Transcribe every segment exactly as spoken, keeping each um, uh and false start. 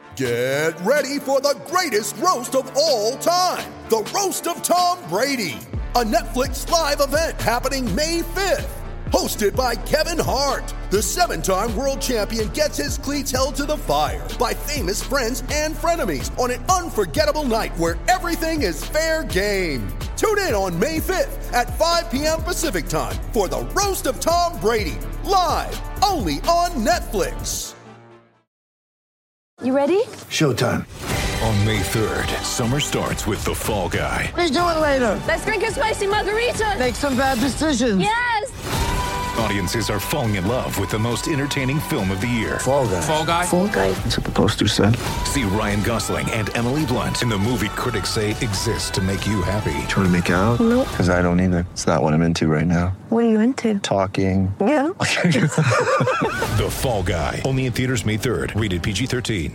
Get ready for the greatest roast of all time, the Roast of Tom Brady, a Netflix live event happening May fifth. Hosted by Kevin Hart, the seven-time world champion gets his cleats held to the fire by famous friends and frenemies on an unforgettable night where everything is fair game. Tune in on May fifth at five p.m. Pacific time for the Roast of Tom Brady, live only on Netflix. You ready? Showtime. On May third, summer starts with The Fall Guy. Let's do it later. Let's drink a spicy margarita. Make some bad decisions. Yes! Audiences are falling in love with the most entertaining film of the year. Fall Guy. Fall Guy? Fall Guy. That's what the poster said. See Ryan Gosling and Emily Blunt in the movie critics say exists to make you happy. Trying to make it out? Nope. Because I don't either. It's not what I'm into right now. What are you into? Talking. Yeah. The Fall Guy. Only in theaters May third. Rated P G thirteen.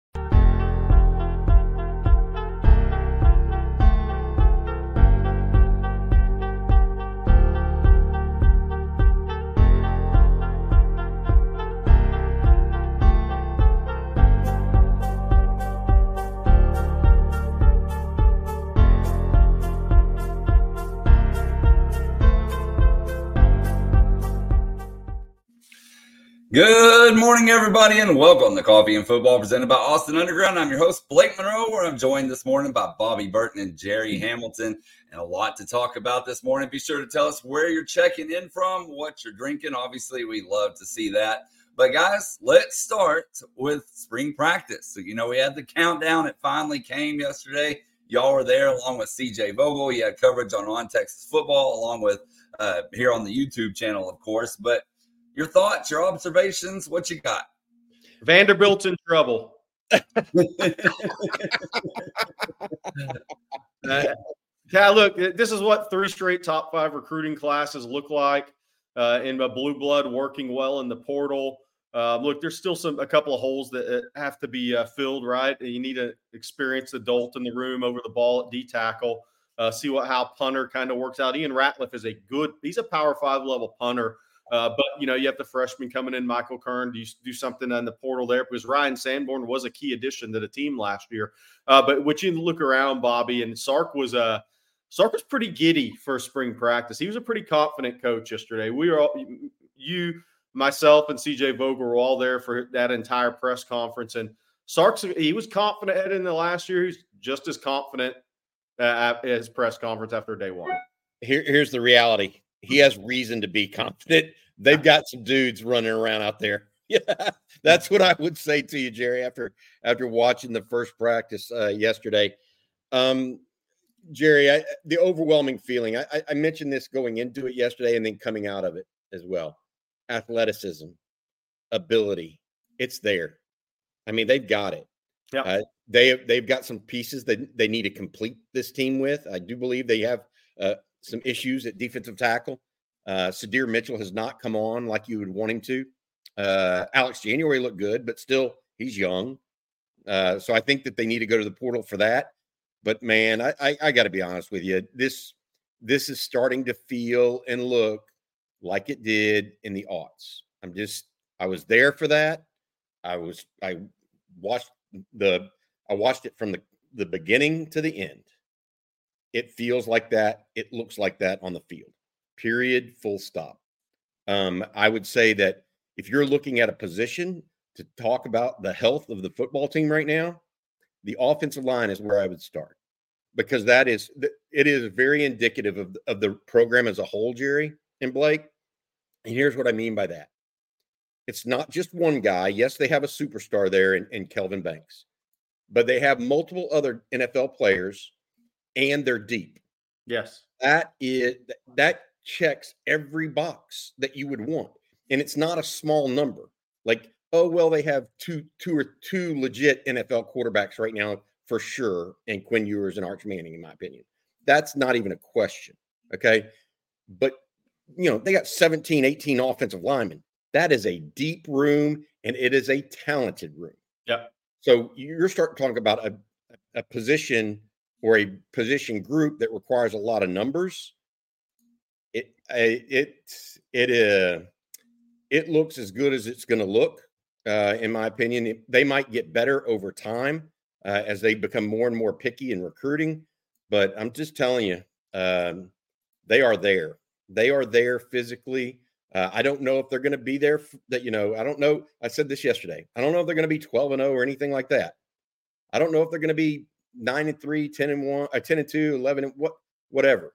Good morning, everybody, and welcome to Coffee and Football presented by Austin Underground. I'm your host, Blake Monroe, where I'm joined this morning by Bobby Burton and Jerry Hamilton, and a lot to talk about this morning. Be sure to tell us where you're checking in from, what you're drinking. Obviously, we love to see that. But, guys, let's start with spring practice. So, you know, we had the countdown. It finally came yesterday. Y'all were there along with C J Vogel. He had coverage on On Texas Football, along with uh, here on the YouTube channel, of course. But your thoughts, your observations, what you got? Vanderbilt's in trouble. uh, yeah, look, this is what three straight top five recruiting classes look like uh, in a blue blood working well in the portal. Uh, look, there's still some a couple of holes that have to be uh, filled, right? You need an experienced adult in the room over the ball at D tackle. Uh, see what how punter kind of works out. Ian Ratliff is a good – he's a Power Five level punter. Uh, but, you know, you have the freshman coming in, Michael Kern. Do you do something on the portal there? Because Ryan Sanborn was a key addition to the team last year. Uh, but what you look around, Bobby, and Sark was uh, Sark was pretty giddy for spring practice. He was a pretty confident coach yesterday. We were all, you, myself, and C J Vogel were all there for that entire press conference. And Sark's he was confident heading into last year. He's just as confident uh, at his press conference after day one. Here, here's the reality. He has reason to be confident. They've got some dudes running around out there. Yeah, that's what I would say to you, Jerry, after after watching the first practice uh, yesterday. Um, Jerry, I, the overwhelming feeling, I, I mentioned this going into it yesterday and then coming out of it as well. Athleticism, ability, it's there. I mean, they've got it. Yeah. Uh, they, they've got some pieces that they need to complete this team with. I do believe they have uh, some issues at defensive tackle. Uh, Sadir Mitchell has not come on like you would want him to. Uh, Alex January looked good, but still he's young. Uh, so I think that they need to go to the portal for that. But man, I, I, I got to be honest with you. This this is starting to feel and look like it did in the aughts. I'm just I was there for that. I was I watched the I watched it from the, the beginning to the end. It feels like that. It looks like that on the field. Period, full stop. Um, I would say that if you're looking at a position to talk about the health of the football team right now, the offensive line is where I would start, because that is it is very indicative of, of the program as a whole, Jerry and Blake. And here's what I mean by that. It's not just one guy. Yes, they have a superstar there in, in Kelvin Banks, but they have multiple other N F L players, and they're deep. Yes. That is that checks every box that you would want. And it's not a small number. Like, oh, well, they have two, two or two legit N F L quarterbacks right now for sure. And Quinn Ewers and Arch Manning, in my opinion. That's not even a question. Okay. But, you know, they got seventeen, eighteen offensive linemen. That is a deep room, and it is a talented room. Yep. So you're starting to talk about a, a position or a position group that requires a lot of numbers. It it it uh, it looks as good as it's going to look uh, in my opinion. They might get better over time uh, as they become more and more picky in recruiting. But I'm just telling you, um, they are there. They are there physically. Uh, I don't know if they're going to be there. F- that you know, I don't know. I said this yesterday. I don't know if they're going to be twelve and oh or anything like that. I don't know if they're going to be nine and three, ten and one, uh, ten and two, eleven and what, whatever.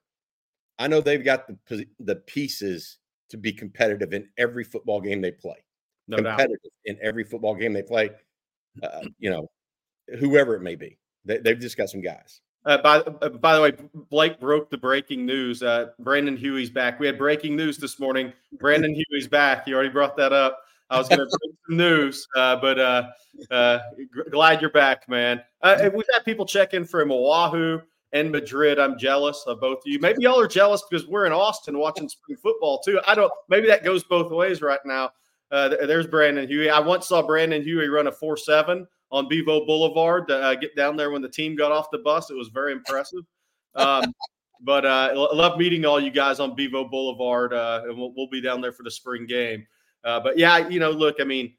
I know they've got the the pieces to be competitive in every football game they play. No competitive doubt. in every football game they play. Uh, you know, whoever it may be, they, they've just got some guys. Uh, by, uh, by the way, Blake broke the breaking news. Uh, Brandon Huey's back. We had breaking news this morning. Brandon Huey's back. You already brought that up. I was going to bring some news, uh, but uh, uh, g- glad you're back, man. Uh, we've had people check in from Oahu and Madrid. I'm jealous of both of you. Maybe y'all are jealous because we're in Austin watching spring football too. I don't. Maybe that goes both ways right now. Uh, th- there's Brandon Huey. I once saw Brandon Huey run a four seven on Bevo Boulevard to uh, get down there when the team got off the bus. It was very impressive. Um, but uh, I love meeting all you guys on Bevo Boulevard, uh, and we'll, we'll be down there for the spring game. Uh, but, yeah, you know, look, I mean,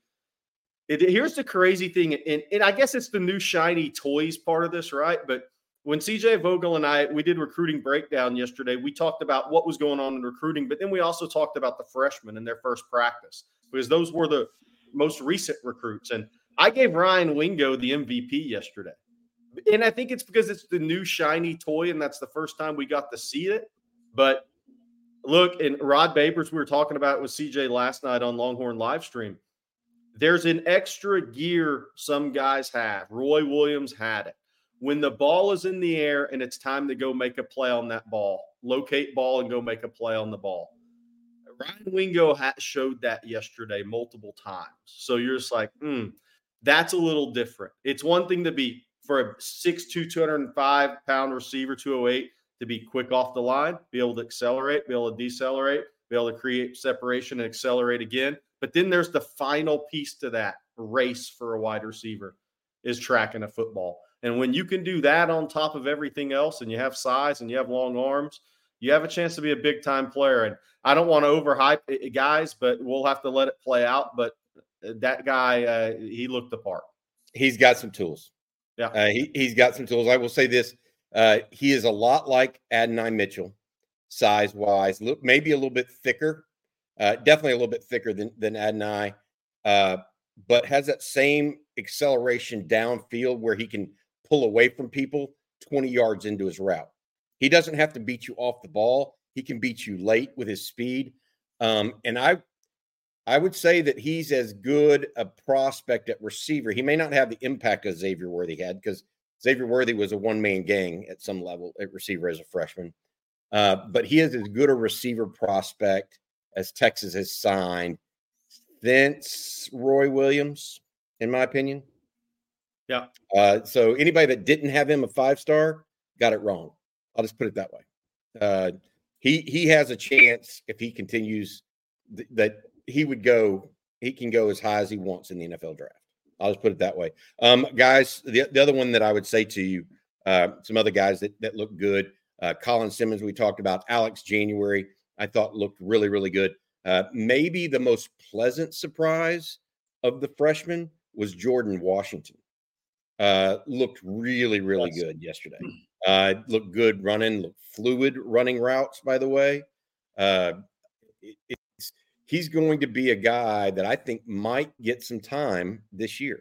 it, here's the crazy thing, and, and I guess it's the new shiny toys part of this, right? But when C J Vogel and I, we did recruiting breakdown yesterday, we talked about what was going on in recruiting, but then we also talked about the freshmen in their first practice because those were the most recent recruits. And I gave Ryan Wingo the M V P yesterday. And I think it's because it's the new shiny toy, and that's the first time we got to see it. But look, and Rod Babers, we were talking about it with C J last night on Longhorn Livestream. There's an extra gear some guys have. Roy Williams had it. When the ball is in the air and it's time to go make a play on that ball, locate ball and go make a play on the ball. Ryan Wingo ha- showed that yesterday multiple times. So you're just like, hmm. That's a little different. It's one thing to be for a six two, two hundred five pound receiver, two oh eight, to be quick off the line, be able to accelerate, be able to decelerate, be able to create separation and accelerate again. But then there's the final piece to that race for a wide receiver is tracking a football. And when you can do that on top of everything else and you have size and you have long arms, you have a chance to be a big time player. And I don't want to overhype it, guys, but we'll have to let it play out. But that guy, uh, he looked the part. He's got some tools. Yeah, uh, he, he's got some tools. I will say this. Uh, he is a lot like Adonai Mitchell, size-wise, look, maybe a little bit thicker, uh, definitely a little bit thicker than, than Adonai, uh, but has that same acceleration downfield where he can pull away from people twenty yards into his route. He doesn't have to beat you off the ball. He can beat you late with his speed. Um, and I I would say that he's as good a prospect at receiver. He may not have the impact as Xavier Worthy had because Xavier Worthy was a one-man gang at some level at receiver as a freshman. Uh, but he is as good a receiver prospect as Texas has signed since Roy Williams, in my opinion. Yeah. Uh, so anybody that didn't have him a five-star got it wrong. I'll just put it that way. Uh, he he has a chance if he continues th- that he would go. He can go as high as he wants in the N F L draft. I'll just put it that way. Um, guys, the, the other one that I would say to you, uh, some other guys that, that look good. Uh, Colin Simmons, we talked about. Alex January, I thought looked really, really good. Uh, maybe the most pleasant surprise of the freshman was Jordan Washington. Uh, looked really, really Yes. good yesterday. Uh, looked good running, looked fluid running routes, by the way. Uh, it, it's, he's going to be a guy that I think might get some time this year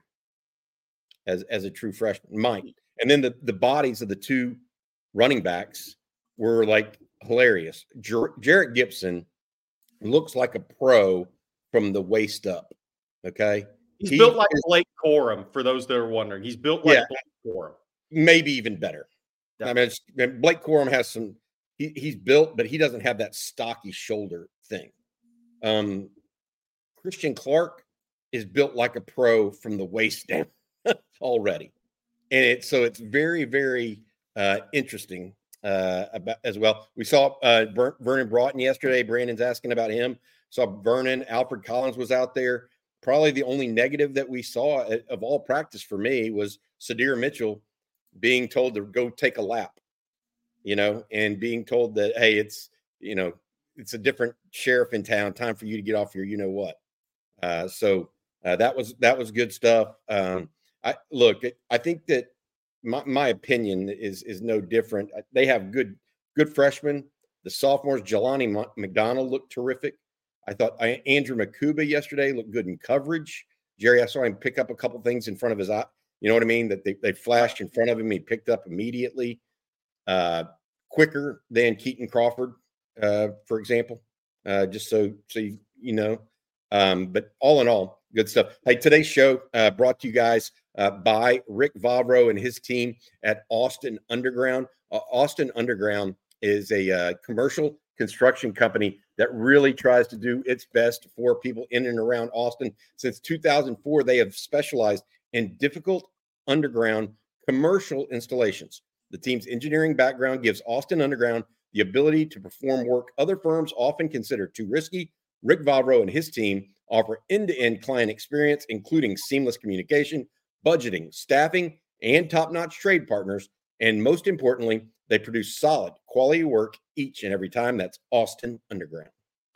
as, as a true freshman. Might. And then the, the bodies of the two running backs were like hilarious. Jer- Jarrett Gibson looks like a pro from the waist up. Okay. He's He built like is- Blake Corum, for those that are wondering. He's built like Yeah. Blake Corum. maybe even better. Yeah. I mean, it's, Blake Corum has some, he, he's built, but he doesn't have that stocky shoulder thing. Um, Christian Clark is built like a pro from the waist down already. And it's, so it's very, very uh, interesting uh, about as well. We saw uh, Ver- Vernon Broughton yesterday. Brandon's asking about him. Saw Vernon, Alfred Collins was out there. Probably the only negative that we saw of all practice for me was Sadir Mitchell being told to go take a lap, you know, and being told that, hey, it's, you know, it's a different sheriff in town, time for you to get off your, you know what. Uh, so Uh, that was that was good stuff. Um, I look, I think that my, my opinion is is no different. They have good good freshmen. The sophomores, Jelani McDonald looked terrific. I thought I, Andrew Makuba yesterday looked good in coverage. Jerry, I saw him pick up a couple things in front of his eye. You know what I mean? That they, they flashed in front of him. He picked up immediately, uh, quicker than Keaton Crawford, uh, for example. Uh, just so so you, you know. Um, but all in all, good stuff. Hey, today's show uh, brought to you guys uh, by Rick Vavro and his team at Austin Underground. Uh, Austin Underground is a uh, commercial construction company that really tries to do its best for people in and around Austin. Since two thousand four, they have specialized in difficult underground commercial installations. The team's engineering background gives Austin Underground the ability to perform work other firms often consider too risky. Rick Vavro and his team offer end-to-end client experience, including seamless communication, budgeting, staffing, and top-notch trade partners. And most importantly, they produce solid quality work each and every time. That's Austin Underground.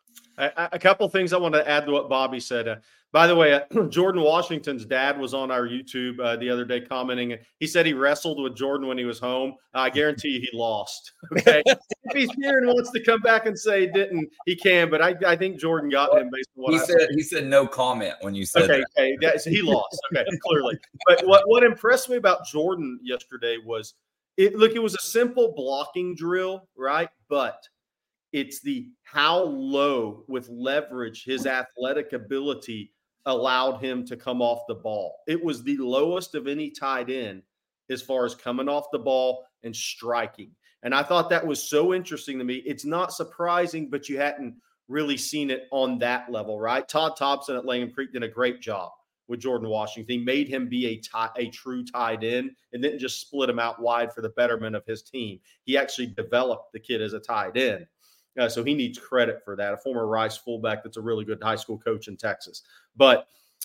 A, a couple of things I want to add to what Bobby said. Uh, by the way, uh, Jordan Washington's dad was on our YouTube uh, the other day commenting. He said he wrestled with Jordan when he was home. I guarantee you he lost. Okay, if he's here and wants to come back and say he didn't, he can. But I, I think Jordan got him based on what he I said. said. He said no comment when you said okay, that. Okay, yeah, so he lost. Okay, clearly. But what what impressed me about Jordan yesterday was it. Look, it was a simple blocking drill, right? But it's the how low with leverage his athletic ability allowed him to come off the ball. It was the lowest of any tight end as far as coming off the ball and striking. And I thought that was so interesting to me. It's not surprising, but you hadn't really seen it on that level, right? Todd Thompson at Langham Creek did a great job with Jordan Washington. He made him be a, tie, a true tight end and didn't just split him out wide for the betterment of his team. He actually developed the kid as a tight end. Uh, so he needs credit for that. A former Rice fullback that's a really good high school coach in Texas. But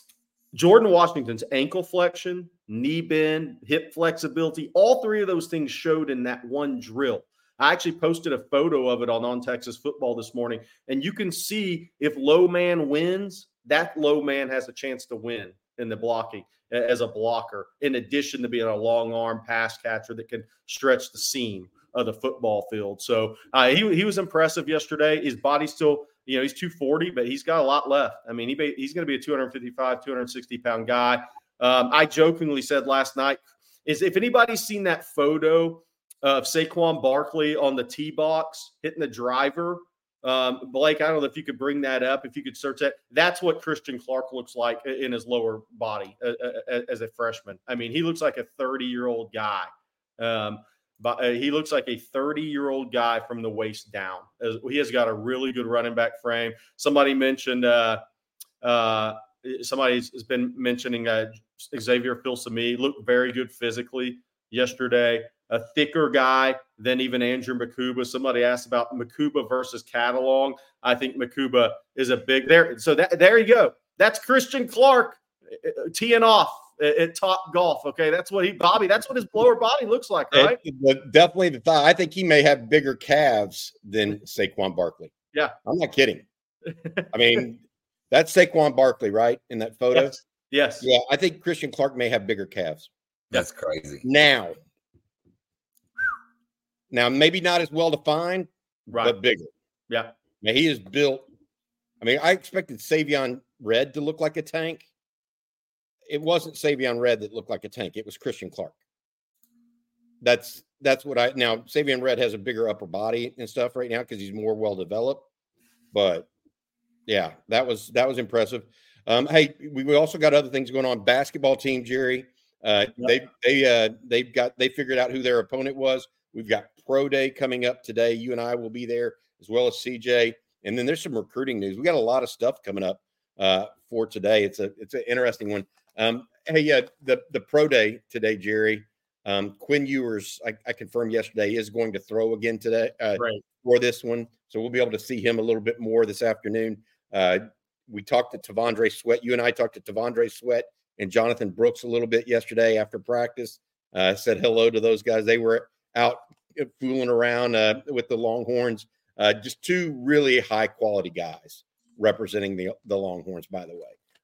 Jordan Washington's ankle flexion, knee bend, hip flexibility, all three of those things showed in that one drill. I actually posted a photo of it on On Texas Football this morning, and you can see if low man wins, that low man has a chance to win in the blocking as a blocker, in addition to being a long arm pass catcher that can stretch the seam of the football field. So uh, he he was impressive yesterday. His body's still, you know, he's two forty, but he's got a lot left. I mean, he he's going to be a two fifty-five, two sixty pound guy. Um, I jokingly said last night is if anybody's seen that photo of Saquon Barkley on the tee box hitting the driver, um, Blake, I don't know if you could bring that up, if you could search that. That's what Christian Clark looks like in his lower body uh, as a freshman. I mean, he looks like a thirty-year-old guy. Um, But uh, he looks like a thirty-year-old guy from the waist down. As, he has got a really good running back frame. Somebody mentioned uh, uh, somebody has been mentioning uh, Xavier Filsaime. Looked very good physically yesterday. A thicker guy than even Andrew Makuba. Somebody asked about Makuba versus Catalong. I think Makuba is a big there. So that, there you go. That's Christian Clark uh, teeing off at Top Golf. Okay, that's what he Bobby. That's what his lower body looks like, right? It, definitely the thigh. I think he may have bigger calves than Saquon Barkley. Yeah, I'm not kidding. I mean, that's Saquon Barkley, right? In that photo. Yes. yes. Yeah, I think Christian Clark may have bigger calves. That's crazy. Now, now maybe not as well defined, right, but bigger. Yeah. Now he is built. I mean, I expected Savion Red to look like a tank. It wasn't Savion Red that looked like a tank. It was Christian Clark. That's that's what I now Savion Red has a bigger upper body and stuff right now because he's more well developed. But yeah, that was that was impressive. Um, hey, we, we also got other things going on. Basketball team, Jerry. Uh, yep. They they uh, they've got they figured out who their opponent was. We've got Pro Day coming up today. You and I will be there as well as C J. And then there's some recruiting news. We got a lot of stuff coming up uh, for today. It's a it's an interesting one. Um, hey, yeah, the, the pro day today, Jerry, um, Quinn Ewers, I, I confirmed yesterday, is going to throw again today uh, right. for this one. So we'll be able to see him a little bit more this afternoon. Uh, we talked to Tavondre Sweat. You and I talked to Tavondre Sweat and Jonathan Brooks a little bit yesterday after practice. Uh, said hello to those guys. They were out fooling around uh, with the Longhorns. Uh, just two really high quality guys representing the, the Longhorns, by the way.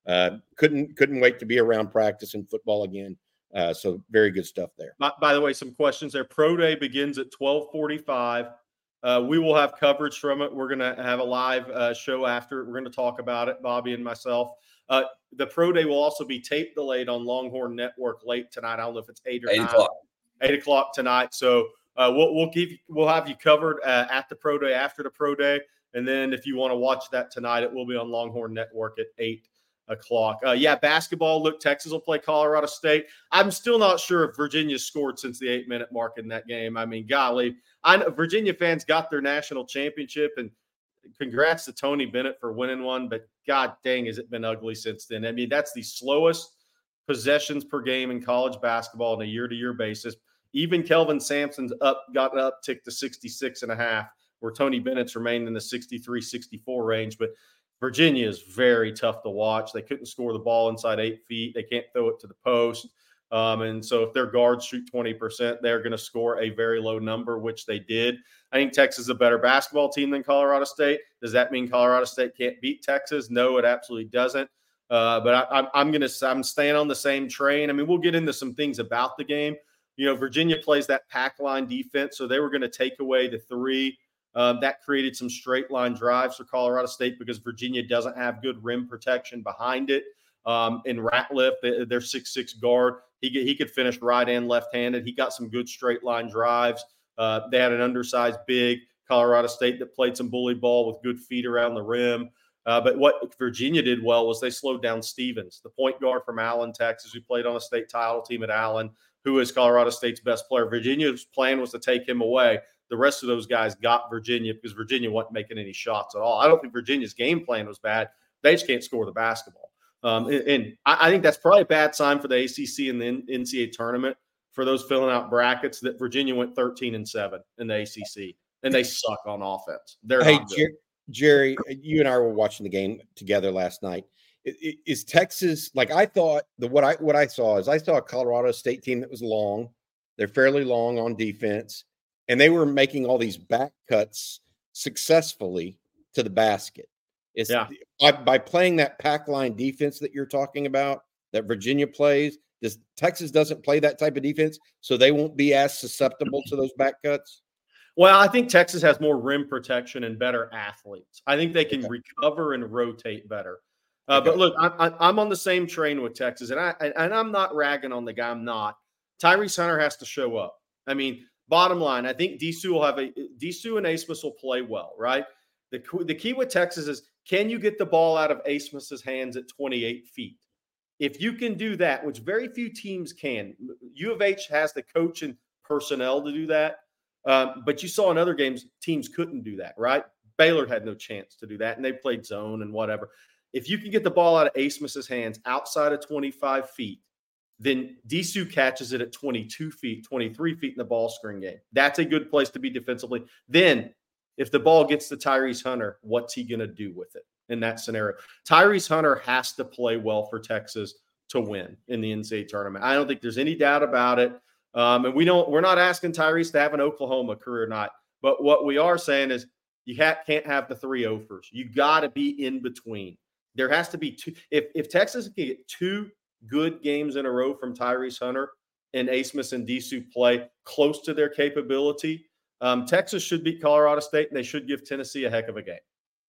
uh, couldn't couldn't wait to be around practice and football again. Uh, so very good stuff there. By, by the way, some questions there. Pro Day begins at twelve forty-five. Uh, we will have coverage from it. We're going to have a live uh, show after. We're going to talk about it, Bobby and myself. Uh, the Pro Day will also be tape delayed on Longhorn Network late tonight. I don't know if it's eight or eight nine. o'clock. Eight o'clock tonight. So uh, we'll we'll keep we'll have you covered uh, at the Pro Day, after the Pro Day, and then if you want to watch that tonight, it will be on Longhorn Network at eight o'clock. Uh, yeah, basketball. Look, Texas will play Colorado State. I'm still not sure if Virginia scored since the eight minute mark in that game. I mean, golly, I know Virginia fans got their national championship, and congrats to Tony Bennett for winning one. But God dang, has it been ugly since then? I mean, that's the slowest possessions per game in college basketball on a year-to-year basis. Even Kelvin Sampson's up got an uptick to sixty-six and a half, where Tony Bennett's remained in the sixty-three, sixty-four range. But Virginia is very tough to watch. They couldn't score the ball inside eight feet. They can't throw it to the post. Um, and so if their guards shoot twenty percent, they're going to score a very low number, which they did. I think Texas is a better basketball team than Colorado State. Does that mean Colorado State can't beat Texas? No, it absolutely doesn't. Uh, but I, I'm, I'm going to I'm staying on the same train. I mean, we'll get into some things about the game. You know, Virginia plays that pack line defense, so they were going to take away the three. Um, that created some straight line drives for Colorado State because Virginia doesn't have good rim protection behind it. Um, in Ratliff, their six six guard, he could, he could finish right and left-handed. He got some good straight line drives. Uh, they had an undersized big Colorado State that played some bully ball with good feet around the rim. Uh, but what Virginia did well was they slowed down Stevens, the point guard from Allen, Texas, who played on a state title team at Allen, who is Colorado State's best player. Virginia's plan was to take him away. The rest of those guys got Virginia because Virginia wasn't making any shots at all. I don't think Virginia's game plan was bad. They just can't score the basketball. Um, and, and I, I think that's probably a bad sign for the A C C and the N C double A tournament for those filling out brackets that Virginia went thirteen and seven in the A C C, and they suck on offense. They're hey, not good. Jer- Jerry, you and I were watching the game together last night. Is, is Texas like I thought? The what I what I saw is I saw a Colorado State team that was long. They're fairly long on defense, and they were making all these back cuts successfully to the basket. It's yeah. by, by playing that pack line defense that you're talking about, that Virginia plays. Does Texas doesn't play that type of defense, so they won't be as susceptible to those back cuts? Well, I think Texas has more rim protection and better athletes. I think they can okay. recover and rotate better. Uh, okay. But look, I, I, I'm on the same train with Texas, and I and I'm not ragging on the guy. I'm not. Tyrese Hunter has to show up. I mean, bottom line, I think Disu will have a Disu and Asmus will play well, right? The the key with Texas is, can you get the ball out of Asmus's hands at twenty-eight feet? If you can do that, which very few teams can, U of H has the coach and personnel to do that. Um, but you saw in other games, teams couldn't do that, right? Baylor had no chance to do that, and they played zone and whatever. If you can get the ball out of Asmus's hands outside of twenty-five feet, then Disu catches it at twenty-two feet, twenty-three feet in the ball screen game. That's a good place to be defensively. Then if the ball gets to Tyrese Hunter, what's he going to do with it in that scenario? Tyrese Hunter has to play well for Texas to win in the N C double A tournament. I don't think there's any doubt about it. Um, and we don't, we're not asking Tyrese to have an Oklahoma career night, but what we are saying is you ha- can't have the three offers. You got to be in between. There has to be two. If, if Texas can get two good games in a row from Tyrese Hunter and Asmus and Disu play close to their capability, um, Texas should beat Colorado State, and they should give Tennessee a heck of a game.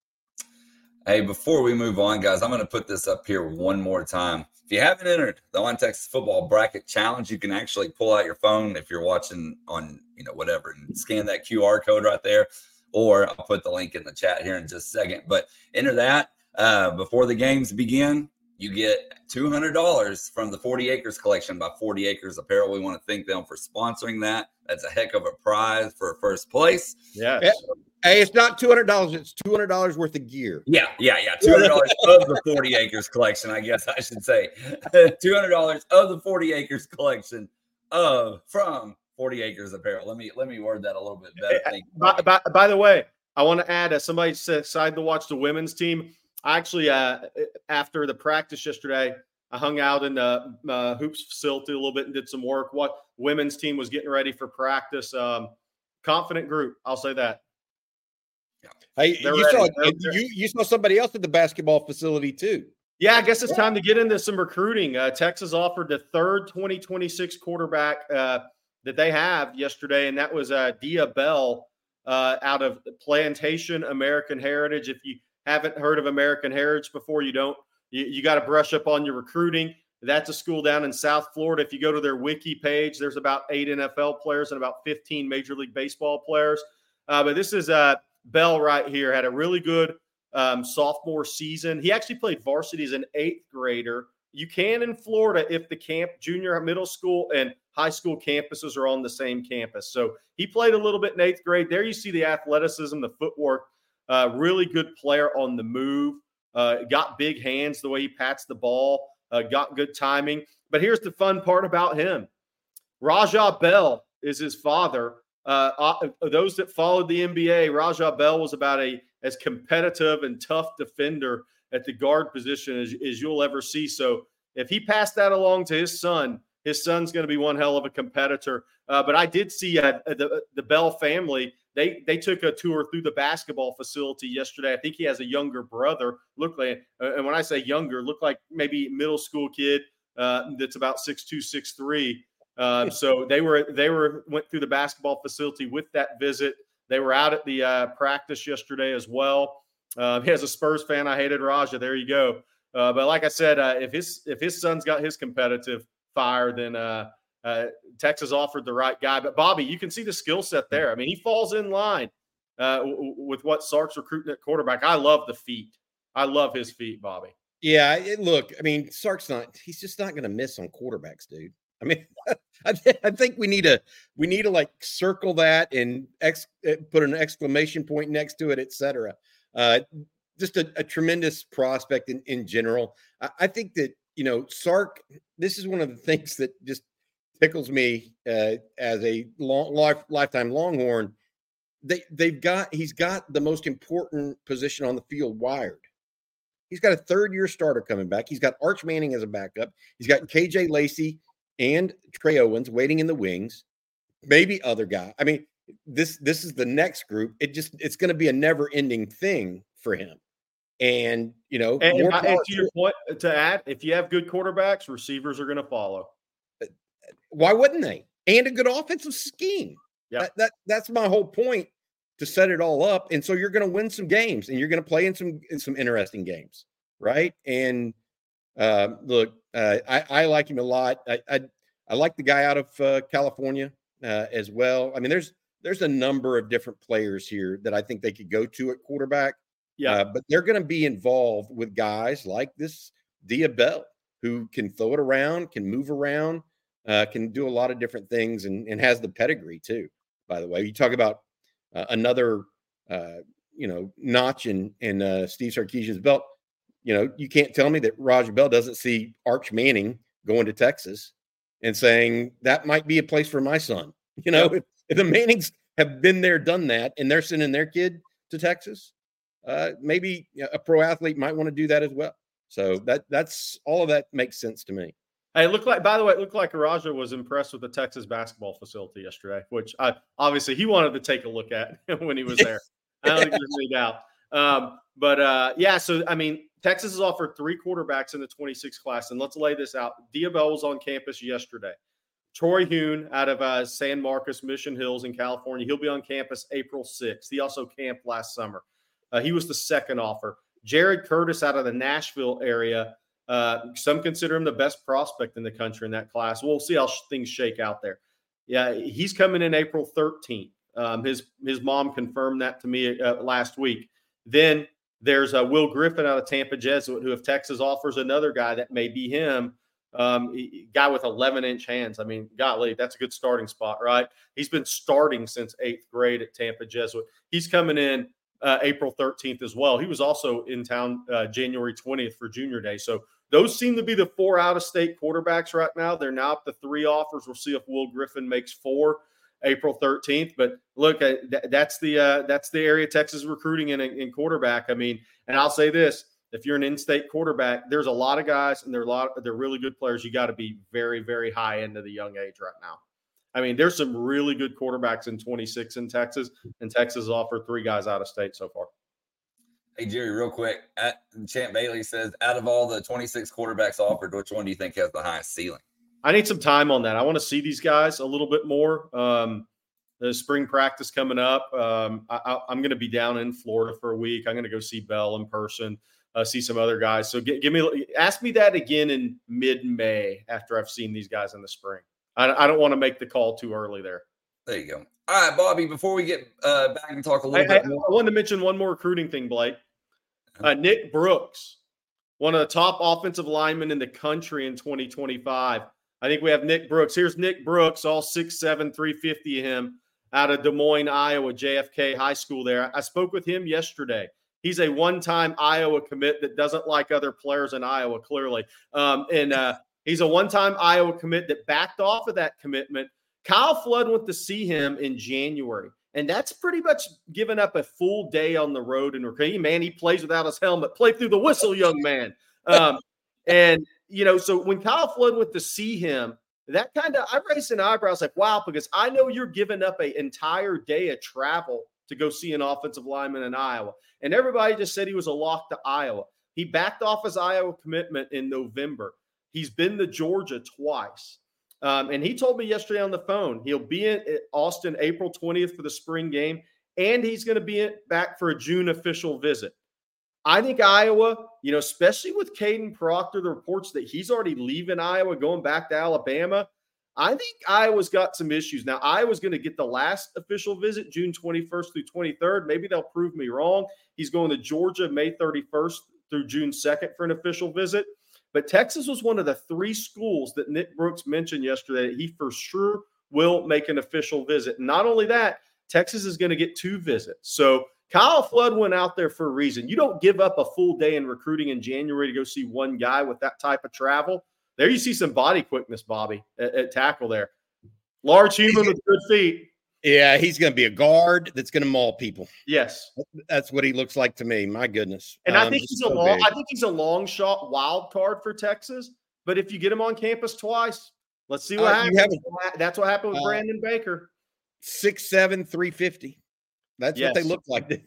Hey, before we move on, guys, I'm going to put this up here one more time. If you haven't entered the On Texas Football Bracket Challenge, you can actually pull out your phone if you're watching on, you know, whatever, and scan that Q R code right there, or I'll put the link in the chat here in just a second. But enter that uh, before the games begin. You get two hundred dollars from the forty Acres collection by forty Acres Apparel. We want to thank them for sponsoring that. That's a heck of a prize for first place. Yeah. Hey, it's not two hundred dollars. It's two hundred dollars worth of gear. Yeah, yeah, yeah. two hundred dollars of the forty Acres collection, I guess I should say. two hundred dollars of the forty Acres collection of from forty Acres Apparel. Let me let me word that a little bit better. Thank you. By, by, by the way, I want to add, as somebody decided to watch the women's team, I actually, uh, after the practice yesterday, I hung out in the uh, hoops facility a little bit and did some work. What women's team was getting ready for practice. Um, confident group, I'll say that. Hey, you saw, you, you saw somebody else at the basketball facility too. Yeah, I guess it's time to get into some recruiting. Uh, Texas offered the third twenty twenty-six quarterback uh, that they have yesterday, and that was uh, Dia Bell uh, out of Plantation American Heritage. If you haven't heard of American Heritage before, you don't. You, you got to brush up on your recruiting. That's a school down in South Florida. If you go to their wiki page, there's about eight N F L players and about fifteen Major League Baseball players. Uh, but this is uh, Bell right here. Had a really good um, sophomore season. He actually played varsity as an eighth grader. You can in Florida if the camp, junior, middle school, and high school campuses are on the same campus. So he played a little bit in eighth grade. There you see the athleticism, the footwork. Uh, really good player on the move. Uh, got big hands the way he pats the ball. Uh, got good timing. But here's the fun part about him. Rajah Bell is his father. Uh, uh, those that followed the N B A, Rajah Bell was about a as competitive and tough defender at the guard position as, as you'll ever see. So if he passed that along to his son, his son's going to be one hell of a competitor. Uh, but I did see uh, the, the Bell family. They they took a tour through the basketball facility yesterday. I think he has a younger brother. Look like, uh, and when I say younger, look like maybe middle school kid uh, that's about six two, six three. Uh, so they were they were went through the basketball facility with that visit. They were out at the uh, practice yesterday as well. Uh, he has a Spurs fan. I hated Rajah. There you go. Uh, but like I said, uh, if his if his son's got his competitive fire, then uh, uh, Texas offered the right guy. But Bobby, you can see the skill set there. I mean, he falls in line uh, w- with what Sark's recruiting at quarterback. I love the feet. I love his feet, Bobby. Yeah, it, look, I mean, Sark's not. He's just not going to miss on quarterbacks, dude. I mean, I, th- I think we need to we need to like circle that and ex- put an exclamation point next to it, et cetera. Uh, just a, a tremendous prospect in, in general. I, I think that, you know, Sark, this is one of the things that just tickles me uh, as a long life, lifetime Longhorn. They they've got he's got the most important position on the field wired. He's got a third year starter coming back. He's got Arch Manning as a backup. He's got K J Lacey and Trey Owens waiting in the wings, maybe other guy. I mean, this this is the next group. It just it's going to be a never ending thing for him. And you know, and, and, and to your point, to add, if you have good quarterbacks, receivers are going to follow. Why wouldn't they? And a good offensive scheme. Yeah, that, that that's my whole point, to set it all up. And so you're going to win some games, and you're going to play in some in some interesting games, right? And uh, look, uh, I, I like him a lot. I I, I like the guy out of uh, California uh, as well. I mean, there's there's a number of different players here that I think they could go to at quarterback. Yeah, uh, but they're going to be involved with guys like this Dia Bell, who can throw it around, can move around, uh, can do a lot of different things, and, and has the pedigree too. By the way, you talk about uh, another, uh, you know, notch in in uh, Steve Sarkisian's belt. You know, you can't tell me that Rajah Bell doesn't see Arch Manning going to Texas and saying that might be a place for my son. You know, if, if the Mannings have been there, done that, and they're sending their kid to Texas, uh, maybe a pro athlete might want to do that as well. So that that's all of that makes sense to me. Hey, it looked like, by the way, it looked like Rajah was impressed with the Texas basketball facility yesterday, which I, obviously he wanted to take a look at when he was there. I don't think there's any doubt. Um, but uh, yeah, so I mean, Texas has offered three quarterbacks in the twenty-six class, and let's lay this out. Dia Bell was on campus yesterday. Troy Hoon out of uh, San Marcos Mission Hills in California. He'll be on campus April sixth. He also camped last summer. Uh, he was the second offer. Jared Curtis out of the Nashville area. Uh, some consider him the best prospect in the country in that class. We'll see how sh- things shake out there. Yeah, he's coming in April thirteenth. Um, his his mom confirmed that to me uh, last week. Then there's uh, Will Griffin out of Tampa Jesuit, who if Texas offers another guy, that may be him. Um, guy with eleven inch hands. I mean, golly, that's a good starting spot, right? He's been starting since eighth grade at Tampa Jesuit. He's coming in uh, April thirteenth as well. He was also in town uh, January twentieth for Junior Day. So those seem to be the four out-of-state quarterbacks right now. They're now up to three offers. We'll see if Will Griffin makes four April thirteenth. But look, uh, th- that's the uh, that's the area Texas is recruiting in, in quarterback. I mean, and I'll say this. If you're an in-state quarterback, there's a lot of guys, and they're a lot. They're really good players. You got to be very, very high into the young age right now. I mean, there's some really good quarterbacks in twenty-six in Texas, and Texas has offered three guys out of state so far. Hey, Jerry, real quick. At, Champ Bailey says, out of all the twenty-six quarterbacks offered, which one do you think has the highest ceiling? I need some time on that. I want to see these guys a little bit more. Um, the spring practice coming up. Um, I, I, I'm going to be down in Florida for a week. I'm going to go see Bell in person, uh, see some other guys. So g- give me, ask me that again in mid-May after I've seen these guys in the spring. I, I don't want to make the call too early there. There you go. All right, Bobby, before we get uh, back and talk a little I, bit I, more. I wanted to mention one more recruiting thing, Blake. Uh, Nick Brooks, one of the top offensive linemen in the country in twenty twenty-five. I think we have Nick Brooks. Here's Nick Brooks, all six seven, three fifty of him, out of Des Moines, Iowa, J F K High School there. I spoke with him yesterday. He's a one-time Iowa commit that doesn't like other players in Iowa, clearly. Um, and uh, he's a one-time Iowa commit that backed off of that commitment. Kyle Flood went to see him in January, and that's pretty much given up a full day on the road in recruiting. Man, he plays without his helmet. Play through the whistle, young man. Um, and, you know, so when Kyle Flood went to see him, that kind of – I raised an eyebrow. I was like, wow, because I know you're giving up an entire day of travel to go see an offensive lineman in Iowa. And everybody just said he was a lock to Iowa. He backed off his Iowa commitment in November. He's been to Georgia twice. Um, and he told me yesterday on the phone, he'll be in Austin April twentieth for the spring game, and he's going to be in, back for a June official visit. I think Iowa, you know, especially with Caden Proctor, the reports that he's already leaving Iowa, going back to Alabama, I think Iowa's got some issues. Now, Iowa's going to get the last official visit, June twenty-first through twenty-third. Maybe they'll prove me wrong. He's going to Georgia May thirty-first through June second for an official visit. But Texas was one of the three schools that Nick Brooks mentioned yesterday that he for sure will make an official visit. And not only that, Texas is going to get two visits. So Kyle Flood went out there for a reason. You don't give up a full day in recruiting in January to go see one guy with that type of travel. There you see some body quickness, Bobby, at, at tackle there. Large human with good feet. Yeah, he's going to be a guard that's going to maul people. Yes, that's what he looks like to me. My goodness, and um, I think he's a so long. big. I think he's a long shot wild card for Texas. But if you get him on campus twice, let's see what Uh, happens. you have That's what happened with uh, Brandon Baker. Six seven, three fifty. That's Yes. what they look like.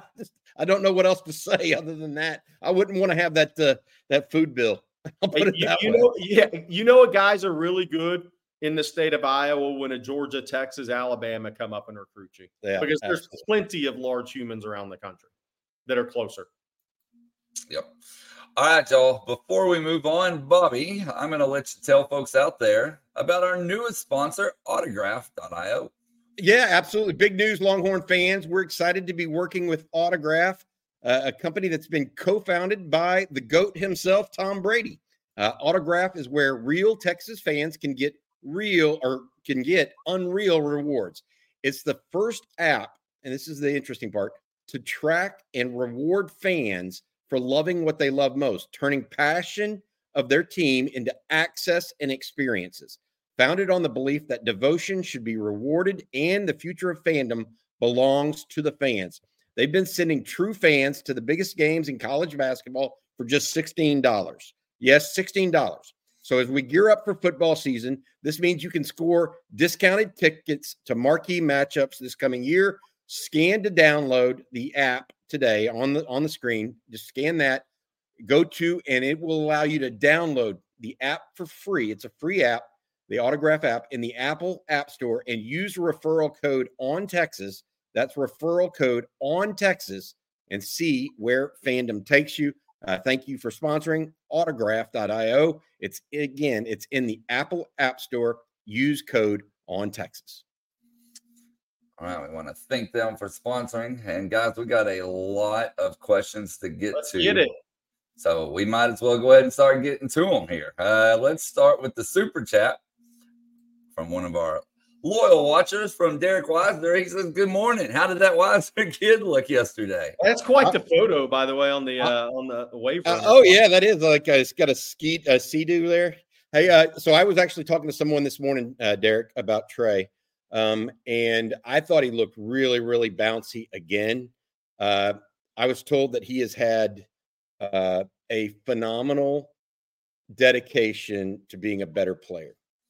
I don't know what else to say other than that. I wouldn't want to have that uh, that food bill. I'll put Hey, it you, that you way. know, yeah, you know, what guys are really good in the state of Iowa when a Georgia, Texas, Alabama come up and recruit you, Yeah, because there's absolutely. plenty of large humans around the country that are closer. Yep. All right, y'all. Before we move on, Bobby, I'm going to let you tell folks out there about our newest sponsor, autograph dot io. Yeah, absolutely. Big news, Longhorn fans. We're excited to be working with Autograph, uh, a company that's been co-founded by the GOAT himself, Tom Brady. Uh, Autograph is where real Texas fans can get real or can get unreal rewards. It's the first app, and this is the interesting part, to track and reward fans for loving what they love most, turning passion of their team into access and experiences. Founded on the belief that devotion should be rewarded and the future of fandom belongs to the fans. They've been sending true fans to the biggest games in college basketball for just sixteen dollars. Yes, sixteen dollars. So as we gear up for football season, this means you can score discounted tickets to marquee matchups this coming year. Scan to download the app today on the on the screen. Just scan that, go to, and it will allow you to download the app for free. It's a free app, the Autograph app, in the Apple App Store, and use referral code on Texas. That's referral code on Texas, and see where fandom takes you. Uh, thank you for sponsoring autograph dot io. It's again, it's in the Apple App Store. Use code on Texas. All right, we want to thank them for sponsoring. And guys, we got a lot of questions to get Let's to. get it. So we might as well go ahead and start getting to them here. Uh, let's start with the super chat from one of our loyal watchers, from Derek Weisner. He says, "Good morning. How did that Weisner kid look yesterday?" That's quite the photo, by the way, on the uh, on the wave. Uh, runner. oh yeah, that is like uh, it's got a ski a sea-doo there. Hey, uh, so I was actually talking to someone this morning, uh, Derek, about Trey, um, and I thought he looked really, really bouncy again. Uh, I was told that he has had uh, a phenomenal dedication to being a better player,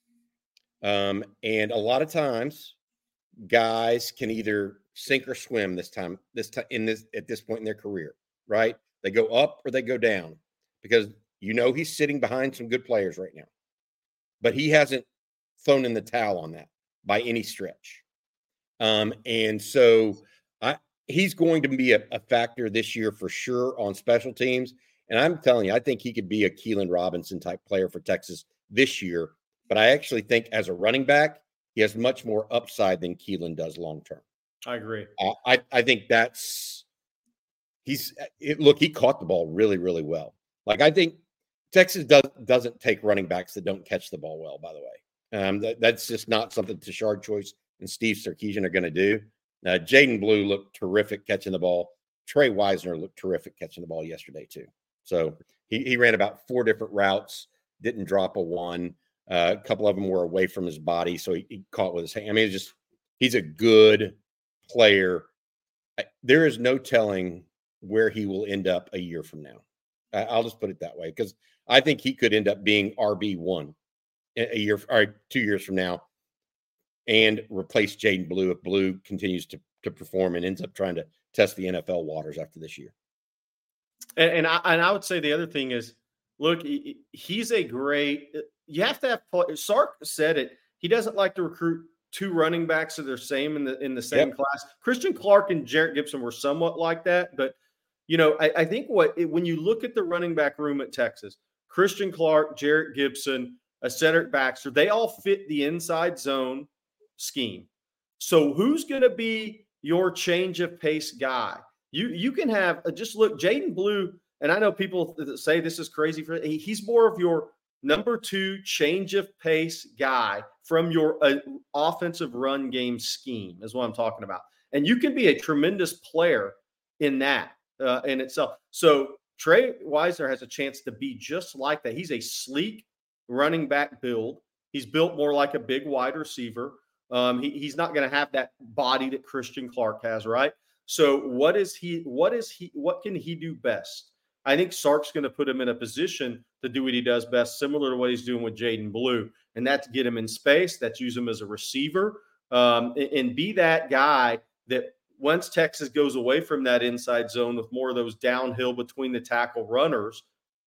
um, and a lot of times, guys can either sink or swim this time. This time in this at this point in their career. right? They go up or they go down because you know he's sitting behind some good players right now. But he hasn't thrown in the towel on that by any stretch. Um, and so I, he's going to be a, a factor this year for sure on special teams. And I'm telling you, I think he could be a Keelan Robinson type player for Texas this year. But I actually think as a running back, he has much more upside than Keelan does long term. I agree. Uh, I, I think that's he's it, look, he caught the ball really, really well. Like I think Texas does, doesn't take running backs that don't catch the ball well, by the way. Um, that, that's just not something Tashard Choice and Steve Sarkisian are going to do. Uh, Jaden Blue looked terrific catching the ball. Trey Wisner looked terrific catching the ball yesterday, too. So he, he ran about four different routes, didn't drop a one. Uh, a couple of them were away from his body, so he, he caught with his hand. I mean, it's just he's a good player. I, there is no telling where he will end up a year from now. I, I'll just put it that way because I think he could end up being R B one a year or two years from now and replace Jaden Blue if Blue continues to, to perform and ends up trying to test the N F L waters after this year. And, and, I, and I would say the other thing is, look, he, he's a great – you have to have – Sark said it. He doesn't like to recruit two running backs that are same in the in the same Yep. class. Christian Clark and Jarrett Gibson were somewhat like that. But, you know, I, I think what – when you look at the running back room at Texas, Christian Clark, Jarrett Gibson, a Cedric Baxter, they all fit the inside zone scheme. So who's going to be your change of pace guy? You you can have – just look, Jaden Blue – and I know people that say this is crazy for he, he's more of your number two change of pace guy from your uh, offensive run game scheme is what I'm talking about. And you can be a tremendous player in that uh, in itself. So Trey Wisner has a chance to be just like that. He's a sleek running back build. He's built more like a big wide receiver. Um, he, he's not going to have that body that Christian Clark has, right? So what is he? What is he? What can he do best? I think Sark's going to put him in a position to do what he does best, similar to what he's doing with Jaden Blue, and that's get him in space. That's use him as a receiver, um, and, and be that guy that once Texas goes away from that inside zone with more of those downhill between the tackle runners,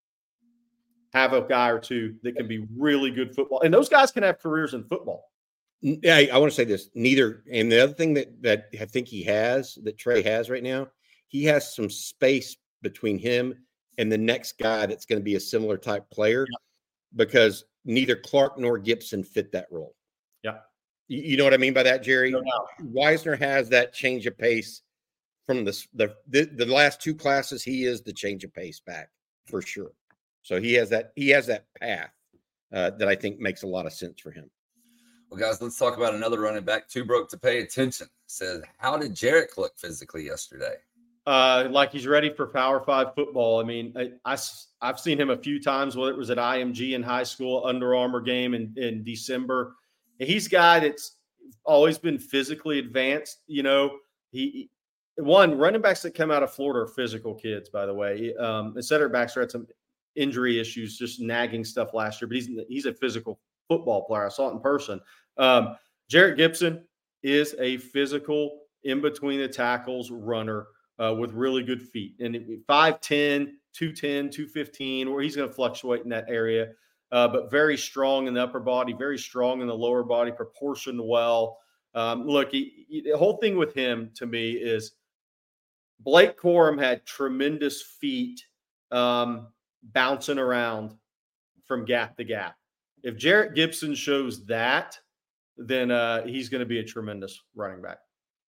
have a guy or two that can be really good football, and those guys can have careers in football. Yeah, I, I want to say this. Neither, and the other thing that that I think he has, that Trey has right now, he has some space between him and the next guy that's going to be a similar type player, yeah. because neither Clark nor Gibson fit that role. Yeah. You, you know what I mean by that, Jerry? No, no. Wisner has that change of pace from the, the, the, the last two classes. He is the change of pace back for sure. So he has that, he has that path uh, that I think makes a lot of sense for him. Well, guys, let's talk about another running back. Too broke to pay attention. Says, how did Jarrett look physically yesterday? Uh, like he's ready for Power Five football. I mean, I, I, I've seen him a few times, whether it was at I M G in high school, Under Armour game in, in December. And he's a guy that's always been physically advanced. You know, he one running backs that come out of Florida are physical kids, by the way. Um, and Cedric Baxter had some injury issues, just nagging stuff last year, but he's he's a physical football player. I saw it in person. Um, Jarrett Gibson is a physical in between the tackles runner. Uh, with really good feet. And five ten, two ten, two fifteen, or he's going to fluctuate in that area, uh, but very strong in the upper body, very strong in the lower body, proportioned well. Um, look, he, he, the whole thing with him to me is Blake Corum had tremendous feet um, bouncing around from gap to gap. If Jarrett Gibson shows that, then uh, he's going to be a tremendous running back.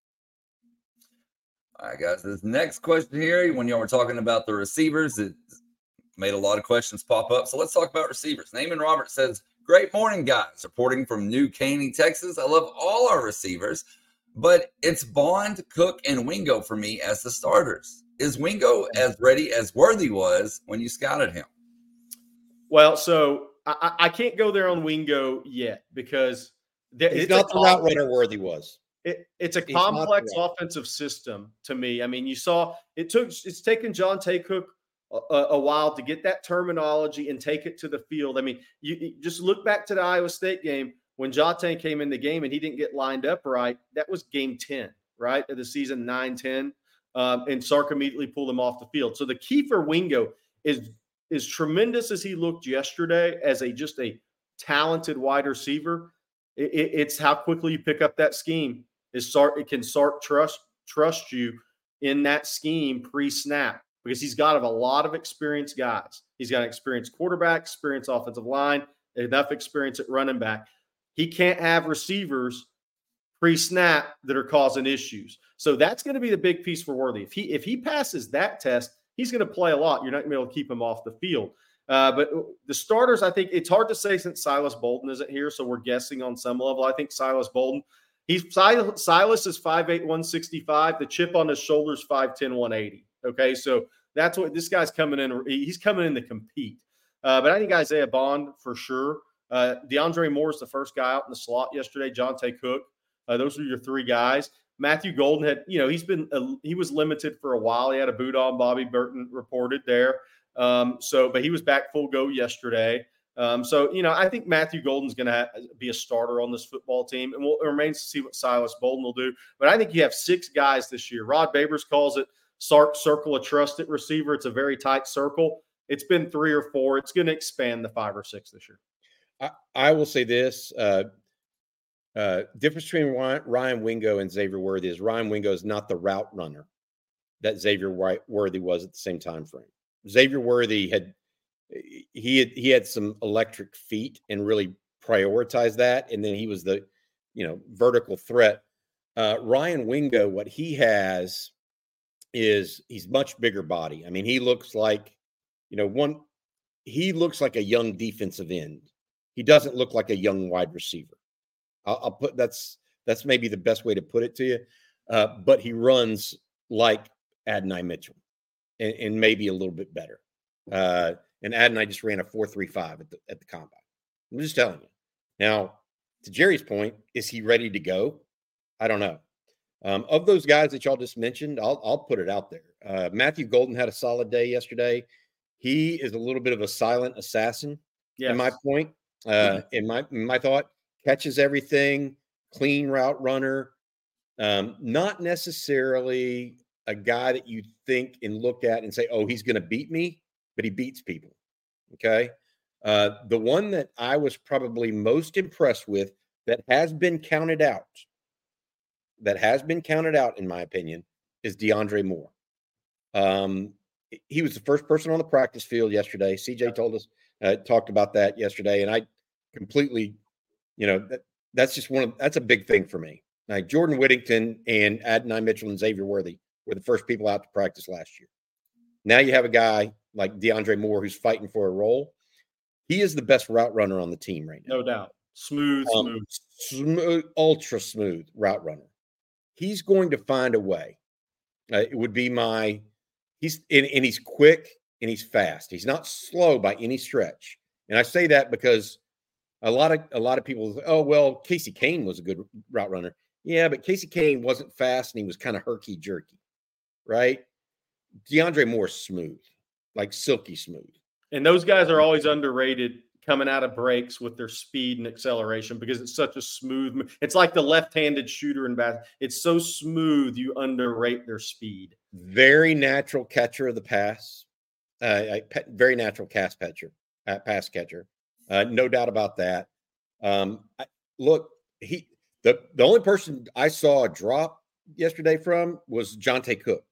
All right, guys, this next question here, when y'all were talking about the receivers, it made a lot of questions pop up. So let's talk about receivers. Naaman Roberts says, great morning, guys. Reporting from New Caney, Texas. I love all our receivers, but it's Bond, Cook, and Wingo for me as the starters. Is Wingo as ready as Worthy was when you scouted him? Well, so I, I can't go there on Wingo yet because there, he's it's not the route runner runner Worthy was. It, it's a He's complex offensive system to me. I mean, you saw it took it's taken John Taycook a, a while to get that terminology and take it to the field. I mean, you, you just look back to the Iowa State game when Jonte came in the game and he didn't get lined up right. That was game ten, right, of the season, nine ten. um, and Sark immediately pulled him off the field. So the key for Wingo is as tremendous as he looked yesterday as a just a talented wide receiver. It, it, it's how quickly you pick up that scheme. Is Sark, it can Sark trust trust you in that scheme pre-snap, because he's got a lot of experienced guys. He's got an experienced quarterback, experienced offensive line, enough experience at running back. He can't have receivers pre-snap that are causing issues. So that's going to be the big piece for Worthy. If he if he passes that test, he's going to play a lot. You're not going to be able to keep him off the field. Uh, but the starters, I think it's hard to say since Silas Bolden isn't here, so we're guessing on some level. I think Silas Bolden, he's Silas is five eight, one sixty-five. The chip on his shoulder is five ten, one eighty. Okay, so that's what this guy's coming in. He's coming in to compete. Uh, but I think Isaiah Bond for sure. Uh, DeAndre Moore is the first guy out in the slot yesterday. Jonte Cook. Uh, those are your three guys. Matthew Golden had, you know, he's been, uh, he was limited for a while. He had a boot on. Bobby Burton reported there. Um, so, but he was back full go yesterday. Um, so, you know, I think Matthew Golden's going to ha- be a starter on this football team, and we'll, it remains to see what Silas Bolden will do. But I think you have six guys this year. Rod Babers calls it Sark circle of trust at receiver. It's a very tight circle. It's been three or four. It's going to expand to five or six this year. I, I will say this. Uh, uh, difference between Ryan, Ryan Wingo and Xavier Worthy is Ryan Wingo is not the route runner that Xavier Worthy was at the same time frame. Xavier Worthy had he had he had some electric feet and really prioritized that, and then he was the you know vertical threat. Uh, Ryan Wingo, what he has is he's much bigger body. I mean, he looks like you know one. He looks like a young defensive end. He doesn't look like a young wide receiver. I'll, I'll put that's that's maybe the best way to put it to you. Uh, but he runs like Adonai Mitchell, and, and maybe a little bit better. Uh, and Adonai just ran a four three five at the at the combine. I'm just telling you. Now, to Jerry's point, is he ready to go? I don't know. Um, of those guys that y'all just mentioned, I'll I'll put it out there. Uh, Matthew Golden had a solid day yesterday. He is a little bit of a silent assassin. Yes. In my point. Uh, in my in my thought, catches everything, clean route runner, um, not necessarily a guy that you think and look at and say, oh, he's going to beat me, but he beats people. Okay. Uh, the one that I was probably most impressed with that has been counted out, that has been counted out, in my opinion, is DeAndre Moore. Um, he was the first person on the practice field yesterday. C J told us. Uh, talked about that yesterday, and I completely, you know, that, that's just one of that's a big thing for me. Like Jordan Whittington and Adonai Mitchell and Xavier Worthy were the first people out to practice last year. Now you have a guy like DeAndre Moore who's fighting for a role. He is the best route runner on the team right now. No doubt. Smooth, um, smooth. Smooth, ultra smooth route runner. He's going to find a way. Uh, it would be my he's and, and he's quick. And he's fast. He's not slow by any stretch. And I say that because a lot of a lot of people say, oh, well, Casey Kane was a good route runner. Yeah, but Casey Kane wasn't fast and he was kind of herky-jerky, right? DeAndre Moore's smooth, like silky smooth. And those guys are always underrated coming out of breaks with their speed and acceleration because it's such a smooth – it's like the left-handed shooter in basketball. It's so smooth you underrate their speed. Very natural catcher of the pass. Uh, a very natural cast catcher, uh, pass catcher, uh, no doubt about that. Um, I, look, he the the only person I saw a drop yesterday from was Jonte Cook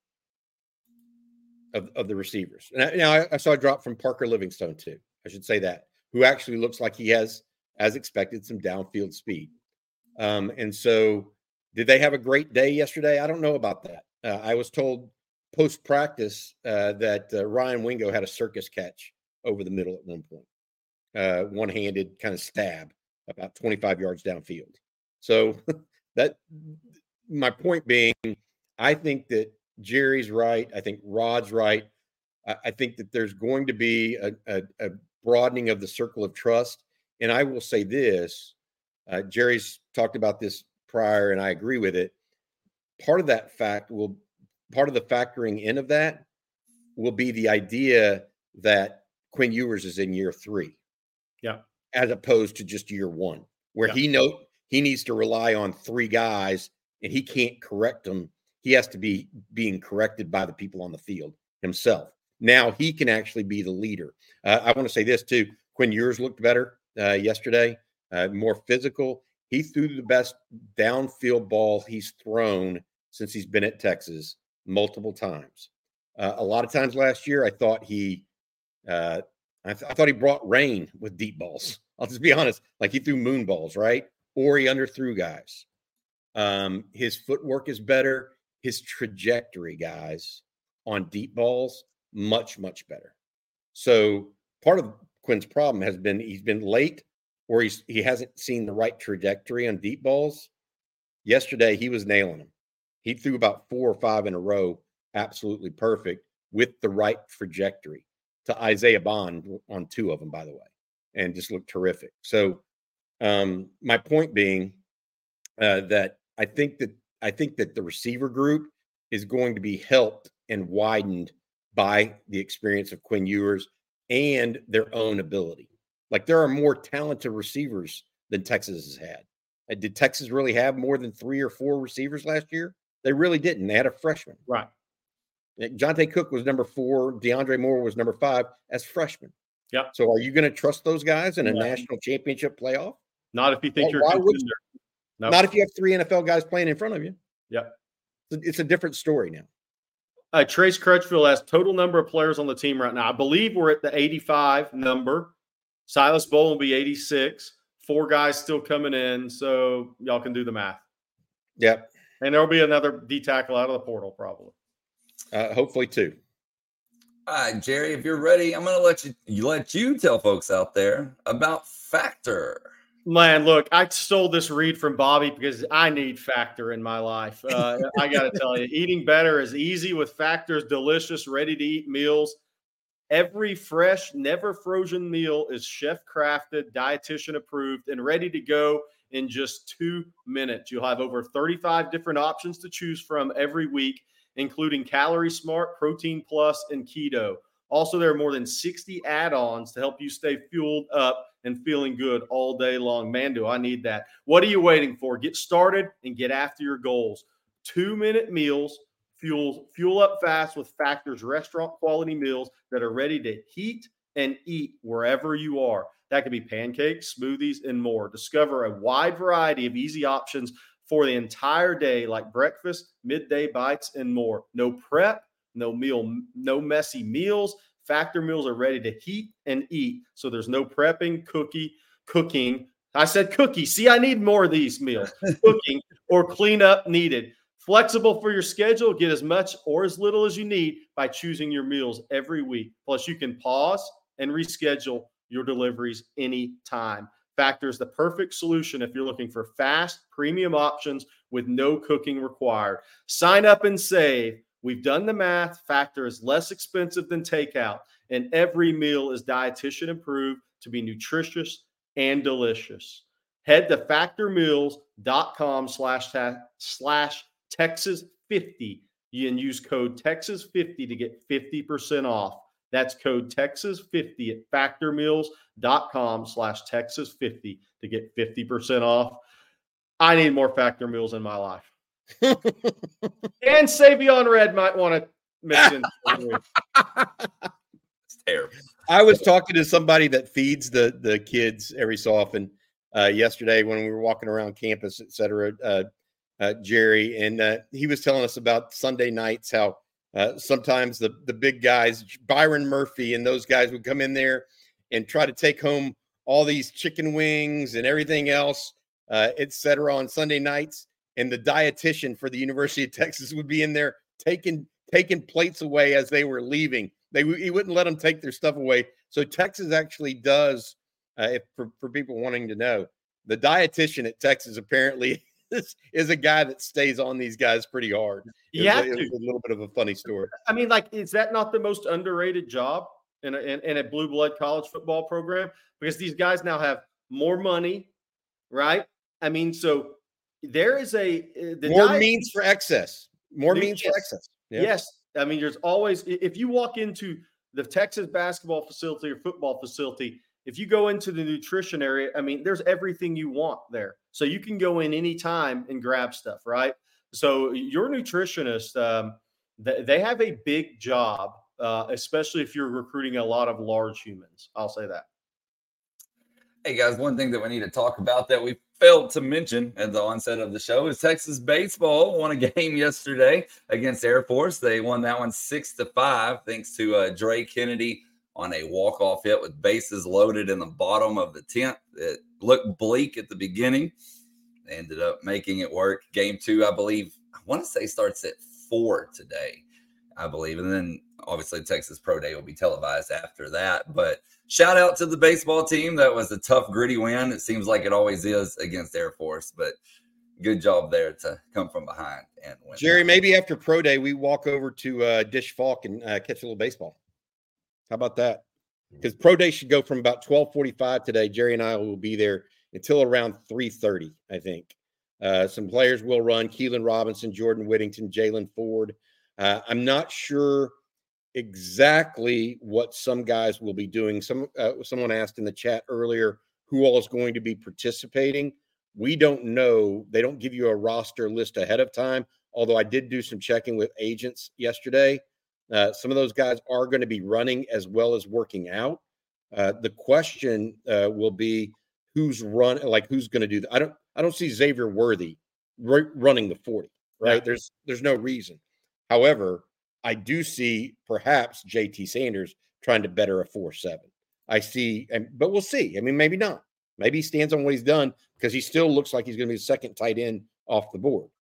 of, of the receivers. And I, now I, I saw a drop from Parker Livingstone too. I should say that, who actually looks like he has, as expected, some downfield speed. Um, and so, did they have a great day yesterday? I don't know about that. Uh, I was told post-practice uh, that uh, Ryan Wingo had a circus catch over the middle at one point, uh, one-handed kind of stab about twenty-five yards downfield. So that my point being, I think that Jerry's right. I think Rod's right. I, I think that there's going to be a, a, a broadening of the circle of trust. And I will say this, uh, Jerry's talked about this prior, and I agree with it. Part of that fact will Part of the factoring in of that will be the idea that Quinn Ewers is in year three, yeah, as opposed to just year one, where yeah. he know he needs to rely on three guys and he can't correct them he has to be being corrected by the people on the field himself. Now he can actually be the leader. Uh, I want to say this too. Quinn Ewers looked better uh, yesterday, uh, more physical. He threw the best downfield ball he's thrown since he's been at Texas multiple times. Uh, a lot of times last year, I thought he, uh, I, th- I thought he brought rain with deep balls. I'll just be honest. Like he threw moon balls, right? Or he underthrew guys. Um, his footwork is better. His trajectory, guys, on deep balls, much, much better. So part of Quinn's problem has been he's been late, or he's he hasn't seen the right trajectory on deep balls. Yesterday, he was nailing them. He threw about four or five in a row, absolutely perfect, with the right trajectory to Isaiah Bond on two of them, by the way, and just looked terrific. So um, my point being uh, that I think that I think that the receiver group is going to be helped and widened by the experience of Quinn Ewers and their own ability. Like there are more talented receivers than Texas has had. Uh, Did Texas really have more than three or four receivers last year? They really didn't. They had a freshman. Right. Jonte Cook was number four. DeAndre Moore was number five as freshmen. Yep. So are you going to trust those guys in a Yeah. national championship playoff? Not if you think Well, you're why a would contender. you? No. Not if you have three N F L guys playing in front of you. Yep. It's a, it's a different story now. Uh, Trace Crutchfield has total number of players on the team right now. I believe we're at the eighty-five number. Silas Bowl will be eighty-six. Four guys still coming in, so y'all can do the math. Yep. And there'll be another D tackle out of the portal probably. Uh, hopefully two. All right, Jerry, if you're ready, I'm going to let you, you let you tell folks out there about Factor. Man, look, I stole this read from Bobby because I need Factor in my life. Uh, I got to tell you, eating better is easy with Factor's delicious, ready-to-eat meals. Every fresh, never frozen meal is chef-crafted, dietitian approved, and ready to go in just two minutes. You'll have over thirty-five different options to choose from every week, including Calorie Smart, Protein Plus, and Keto. Also, there are more than sixty add-ons to help you stay fueled up and feeling good all day long. Man, do I need that. What are you waiting for? Get started and get after your goals. Two-minute meals, fuel, fuel up fast with Factor's restaurant-quality meals that are ready to heat and eat wherever you are. That could be pancakes, smoothies, and more. Discover a wide variety of easy options for the entire day, like breakfast, midday bites, and more. No prep, no meal, no messy meals. Factor meals are ready to heat and eat, so there's no prepping, cookie, cooking. I said cookie. See, I need more of these meals. Cooking or cleanup needed. Flexible for your schedule. Get as much or as little as you need by choosing your meals every week. Plus, you can pause and reschedule your deliveries anytime. Factor is the perfect solution if you're looking for fast, premium options with no cooking required. Sign up and save. We've done the math. Factor is less expensive than takeout, and every meal is dietitian approved to be nutritious and delicious. Head to factormeals.com slash slash Texas fifty and use code Texas fifty to get fifty percent off. That's code Texas fifty at factormeals.com slash Texas50 to get fifty percent off. I need more Factor meals in my life. And Savion Red might want to mix in. It's terrible. I was talking to somebody that feeds the the kids every so often uh, yesterday when we were walking around campus, et cetera, uh, uh, Jerry, and uh, he was telling us about Sunday nights, how uh, sometimes the, the big guys, Byron Murphy and those guys would come in there and try to take home all these chicken wings and everything else, uh, et cetera, on Sunday nights. And the dietitian for the University of Texas would be in there taking taking plates away as they were leaving. They he wouldn't let them take their stuff away. So Texas actually does, uh, if, for, for people wanting to know, the dietitian at Texas apparently is, is a guy that stays on these guys pretty hard. It Yeah, was, a, it was a little bit of a funny story. I mean, like, is that not the most underrated job in a, in, in a blue blood college football program? Because these guys now have more money, right? I mean, so there is a the More diet, means for excess. More Yes. means for excess. Yeah. Yes, I mean, there's always if you walk into the Texas basketball facility or football facility, if you go into the nutrition area, I mean, there's everything you want there. So you can go in anytime and grab stuff, right? So your nutritionist, um, th- they have a big job, uh, especially if you're recruiting a lot of large humans. I'll say that. Hey guys, one thing that we need to talk about that we failed to mention at the onset of the show is Texas baseball won a game yesterday against Air Force. They won that one six to five, thanks to uh, Dre Kennedy on a walk-off hit with bases loaded in the bottom of the tenth. It looked bleak at the beginning. They ended up making it work. Game two, I believe, I want to say starts at four today, I believe. And then obviously Texas Pro Day will be televised after that. But shout out to the baseball team. That was a tough, gritty win. It seems like it always is against Air Force, but good job there to come from behind and win. Jerry, maybe after Pro Day, we walk over to uh, Dish Falk and uh, catch a little baseball. How about that? Because Pro Day should go from about twelve forty-five today. Jerry and I will be there until around three thirty, I think. Uh, some players will run. Keelan Robinson, Jordan Whittington, Jalen Ford. Uh, I'm not sure exactly what some guys will be doing. Some uh, Someone asked in the chat earlier who all is going to be participating. We don't know. They don't give you a roster list ahead of time, although I did do some checking with agents yesterday. Uh, some of those guys are going to be running as well as working out. Uh, the question uh, will be who's run, like who's going to do that. I don't, I don't see Xavier Worthy r- running the forty, right? Yeah. There's, there's no reason. However, I do see perhaps J T Sanders trying to better a four seven. I see, and, but we'll see. I mean, maybe not. Maybe he stands on what he's done because he still looks like he's going to be the second tight end off the board.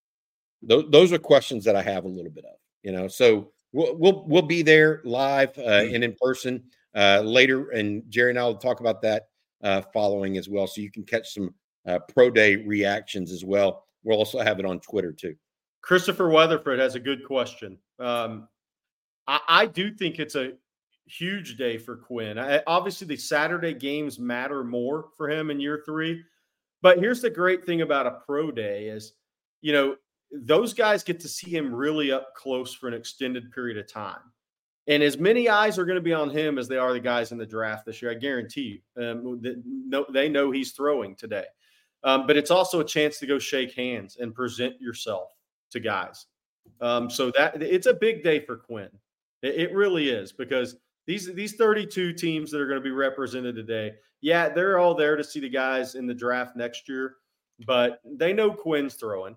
Those, those are questions that I have a little bit of, you know, so we'll, we'll, we'll be there live uh, mm-hmm. and in person uh, later. And Jerry and I will talk about that uh, following as well. So you can catch some uh, Pro Day reactions as well. We'll also have it on Twitter too. Christopher Weatherford has a good question. Um, I, I do think it's a huge day for Quinn. I, obviously, the Saturday games matter more for him in year three. But here's the great thing about a pro day is, you know, those guys get to see him really up close for an extended period of time. And as many eyes are going to be on him as they are the guys in the draft this year, I guarantee you. Um, that, no, they know he's throwing today. Um, but it's also a chance to go shake hands and present yourself to guys. Um, so that it's a big day for Quinn. It, it really is, because these these thirty-two teams that are going to be represented today, yeah, they're all there to see the guys in the draft next year, but they know Quinn's throwing.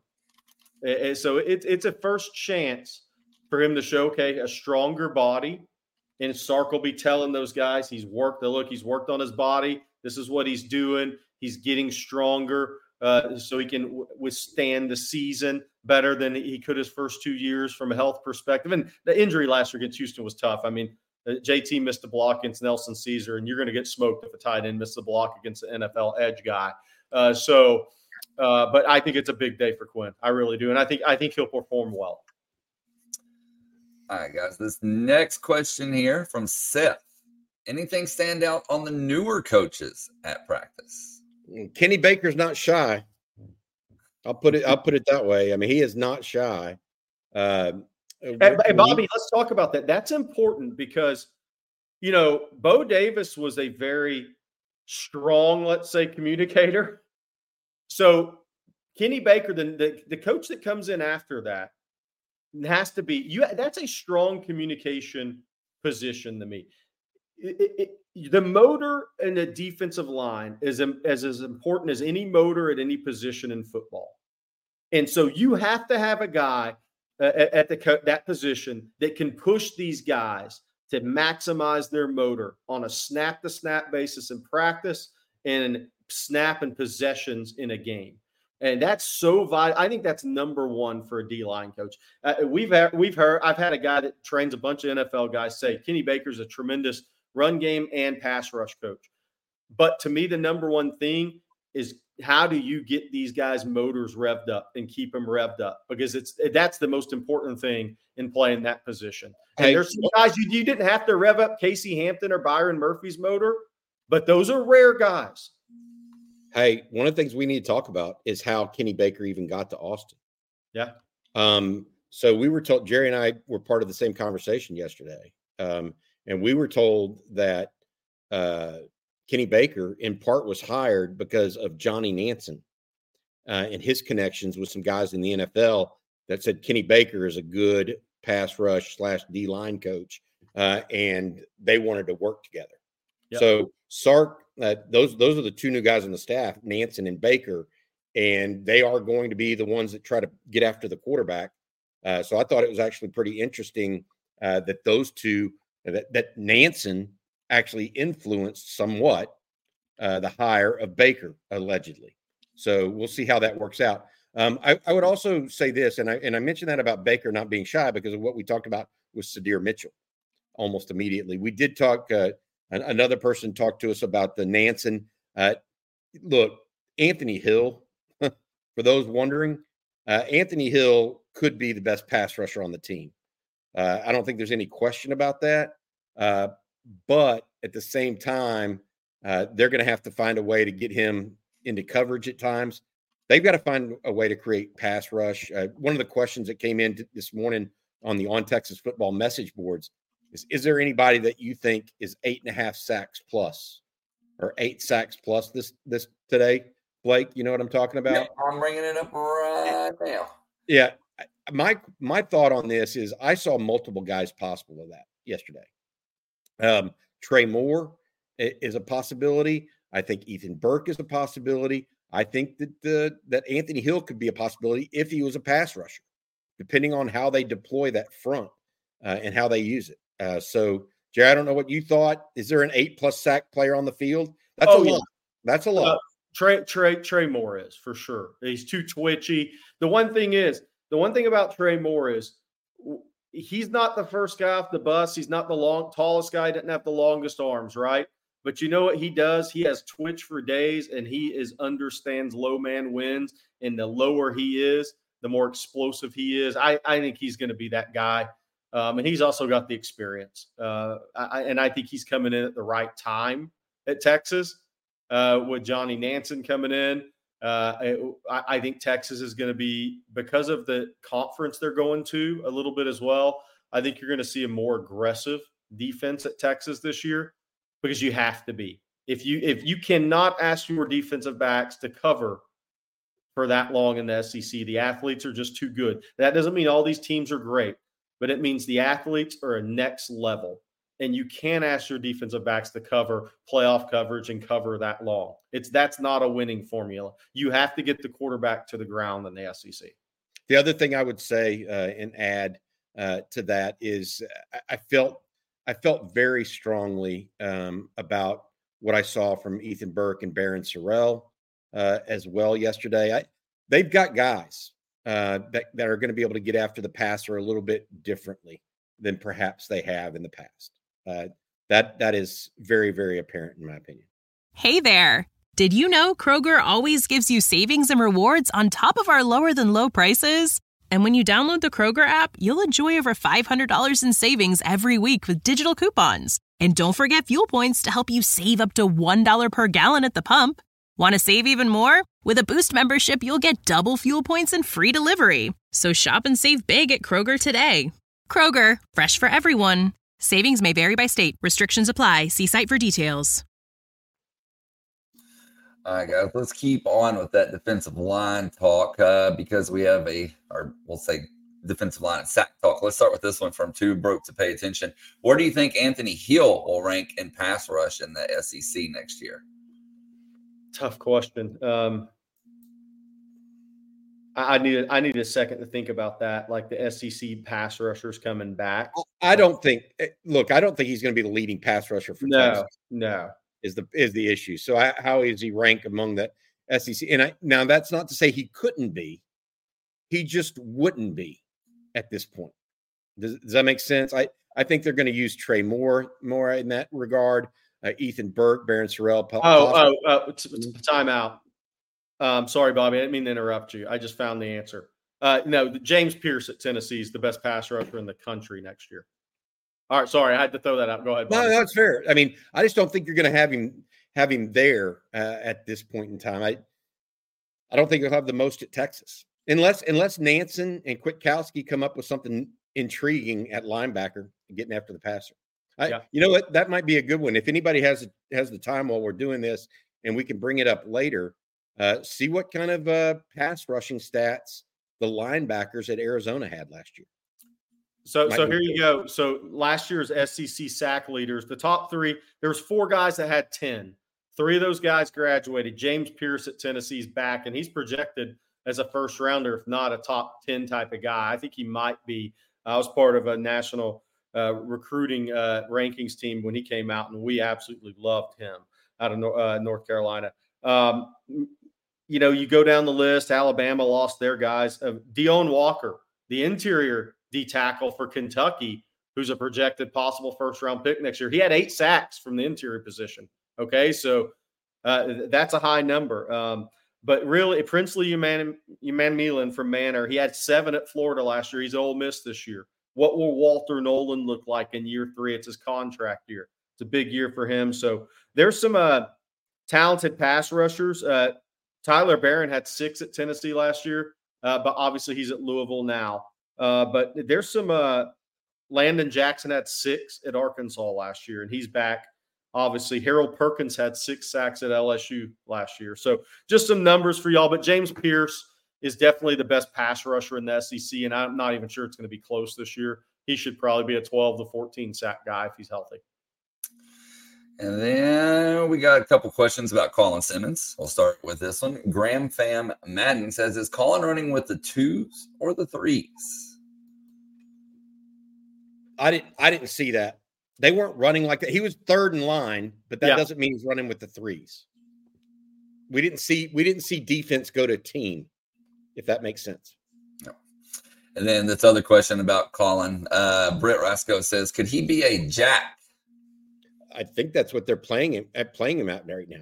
And so it, it's a first chance for him to showcase a stronger body. And Sark will be telling those guys he's worked the look, he's worked on his body. This is what he's doing. He's getting stronger uh, so he can w- withstand the season better than he could his first two years from a health perspective. And the injury last year against Houston was tough. I mean, uh, J T missed a block against Nelson Caesar, and you're going to get smoked if a tight end misses a block against an N F L edge guy. Uh, so, uh, but I think it's a big day for Quinn. I really do. And I think I think he'll perform well. All right, guys. This next question here from Seth. Anything stand out on the newer coaches at practice? Kenny Baker's not shy. I'll put it. I'll put it that way. I mean, he is not shy. Uh, hey, hey, Bobby, let's talk about that. That's important because, you know, Bo Davis was a very strong, let's say, communicator. So Kenny Baker, the, the, the coach that comes in after that, has to be you. That's a strong communication position to me. It, it, it, the motor in the defensive line is as, as important as any motor at any position in football. And so you have to have a guy uh, at, at the that position that can push these guys to maximize their motor on a snap-to-snap basis in practice and snap and possessions in a game. And that's so vital. I think that's number one for a D-line coach. Uh, we've had, we've heard. I've had a guy that trains a bunch of N F L guys say Kenny Baker's a tremendous run game and pass rush coach. But to me, the number one thing is how do you get these guys' motors revved up and keep them revved up? Because it's that's the most important thing in playing that position. And hey, there's some guys you, you didn't have to rev up Casey Hampton or Byron Murphy's motor, but those are rare guys. Hey, one of the things we need to talk about is how Kenny Baker even got to Austin. Yeah. Um, so we were told, Jerry and I were part of the same conversation yesterday. Um, and we were told that uh, Kenny Baker in part was hired because of Johnny Nansen. uh, and his connections with some guys in the N F L that said Kenny Baker is a good pass rush slash D line coach, uh, and they wanted to work together. Yep. So Sark, uh, those those are the two new guys on the staff, Nansen and Baker, and they are going to be the ones that try to get after the quarterback. Uh, so I thought it was actually pretty interesting uh, that those two, that, that Nansen actually influenced somewhat uh, the hire of Baker, allegedly. So we'll see how that works out. Um, I, I would also say this, and I and I mentioned that about Baker not being shy because of what we talked about with Sadir Mitchell almost immediately. We did talk, uh, an, another person talked to us about the Nansen. Uh, look, Anthony Hill, for those wondering, uh, Anthony Hill could be the best pass rusher on the team. Uh, I don't think there's any question about that. Uh, but at the same time, uh, they're going to have to find a way to get him into coverage at times. They've got to find a way to create pass rush. Uh, one of the questions that came in t- this morning on the On Texas Football message boards is, is there anybody that you think is eight and a half sacks plus or eight sacks plus this, this today? Blake, you know what I'm talking about? Yeah, I'm bringing it up right now. Yeah. My, my thought on this is I saw multiple guys possible of that yesterday. Um, Trey Moore is a possibility. I think Ethan Burke is a possibility. I think that the, that Anthony Hill could be a possibility if he was a pass rusher, depending on how they deploy that front uh, and how they use it. Uh, so, Jerry, I don't know what you thought. Is there an eight plus sack player on the field? That's oh, a yeah. lot. That's a lot. Uh, Trey Trey Trey Moore is for sure. He's too twitchy. The one thing is, the one thing about Trey Moore is he's not the first guy off the bus. He's not the long tallest guy. He doesn't have the longest arms, right? But you know what he does? He has twitch for days, and he is understands low man wins. And the lower he is, the more explosive he is. I, I think he's going to be that guy. Um, and he's also got the experience. Uh, I, and I think he's coming in at the right time at Texas uh, with Johnny Nansen coming in. Uh, I, I think Texas is going to be, because of the conference they're going to a little bit as well, I think you're going to see a more aggressive defense at Texas this year. Because you have to be. If you if you cannot ask your defensive backs to cover for that long in the S E C, the athletes are just too good. That doesn't mean all these teams are great, but it means the athletes are a next level. And you can't ask your defensive backs to cover playoff coverage and cover that long. It's that's not a winning formula. You have to get the quarterback to the ground in the S E C. The other thing I would say uh, and add uh, to that is I, I felt I felt very strongly um, about what I saw from Ethan Burke and Barron Sorrell uh, as well yesterday. I, they've got guys uh, that, that are going to be able to get after the passer a little bit differently than perhaps they have in the past. Uh, that that is very, very apparent in my opinion. Hey there. Did you know Kroger always gives you savings and rewards on top of our lower than low prices? And when you download the Kroger app, you'll enjoy over five hundred dollars in savings every week with digital coupons. And don't forget fuel points to help you save up to one dollar per gallon at the pump. Want to save even more? With a Boost membership, you'll get double fuel points and free delivery. So shop and save big at Kroger today. Kroger, fresh for everyone. Savings may vary by state. Restrictions apply. See site for details. All right, guys, let's keep on with that defensive line talk uh, because we have a, or we'll say defensive line and sack talk. Let's start with this one from Too Broke to Pay Attention. Where do you think Anthony Hill will rank in pass rush in the S E C next year? Tough question. Um, I, I need I need a second to think about that. Like the S E C pass rushers coming back. I don't think. Look, I don't think he's going to be the leading pass rusher for no, Texas. No. Is the is the issue. So I, how is he rank among the S E C? And I, now that's not to say he couldn't be. He just wouldn't be at this point. Does, does that make sense? I, I think they're going to use Trey Moore more in that regard. Uh, Ethan Burke, Barron Sorrell. Oh, oh, oh, t- t- time out. Um, sorry, Bobby. I didn't mean to interrupt you. I just found the answer. Uh, no, James Pierce at Tennessee is the best pass rusher in the country next year. All right, sorry, I had to throw that out. Go ahead, Bobby. No, that's fair. I mean, I just don't think you're going to have him have him there uh, at this point in time. I I don't think he'll have the most at Texas, unless unless Nansen and Kwiatkowski come up with something intriguing at linebacker, getting after the passer. I, yeah. You know what? That might be a good one. If anybody has has the time while we're doing this, and we can bring it up later, Uh, see what kind of uh, pass rushing stats the linebackers at Arizona had last year. So, Might so be here good. you go. So last year's S E C sack leaders, the top three, there was four guys that had ten. Three of those guys graduated. James Pierce at Tennessee's back, and he's projected as a first rounder, if not a top ten type of guy. I think he might be. I was part of a national uh, recruiting uh, rankings team when he came out, and we absolutely loved him out of uh, North Carolina. Um, you know, you go down the list. Alabama lost their guys. Uh, Deone Walker, the interior D tackle for Kentucky, who's a projected possible first round pick next year. He had eight sacks from the interior position. Okay, so uh, that's a high number. Um, but really, Princely Umanmielen from Manor, he had seven at Florida last year. He's Ole Miss this year. What will Walter Nolan look like in year three? It's his contract year. It's a big year for him. So there's some uh, talented pass rushers. Uh, Tyler Barron had six at Tennessee last year, uh, but obviously he's at Louisville now. Uh, but there's some uh, – Landon Jackson had six at Arkansas last year, and he's back. Obviously, Harold Perkins had six sacks at L S U last year. So just some numbers for y'all. But James Pierce is definitely the best pass rusher in the S E C, and I'm not even sure it's going to be close this year. He should probably be a twelve to fourteen sack guy if he's healthy. And then we got a couple questions about Colin Simmons. We'll start with this one. Graham Fam Madden says, is Colin running with the twos or the threes? I didn't I didn't see that. They weren't running like that. He was third in line, but that Yeah. doesn't mean he's running with the threes. We didn't see we didn't see defense go to team, if that makes sense. No. And then this other question about Colin, uh, Britt Rasco says, could he be a jack? I think that's what they're playing him at playing him at right now.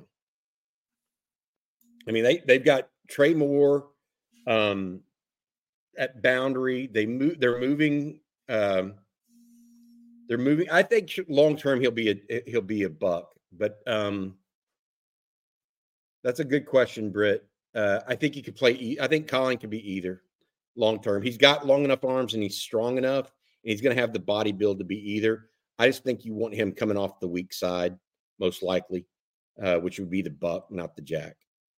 I mean, they they've got Trey Moore um, at boundary. They move. They're moving. Um, they're moving. I think long term he'll be a he'll be a buck. But um, that's a good question, Britt. Uh, I think he could play. E- I think Colin could be either long term. He's got long enough arms and he's strong enough, and he's going to have the body build to be either. I just think you want him coming off the weak side, most likely, uh, which would be the buck, not the jack.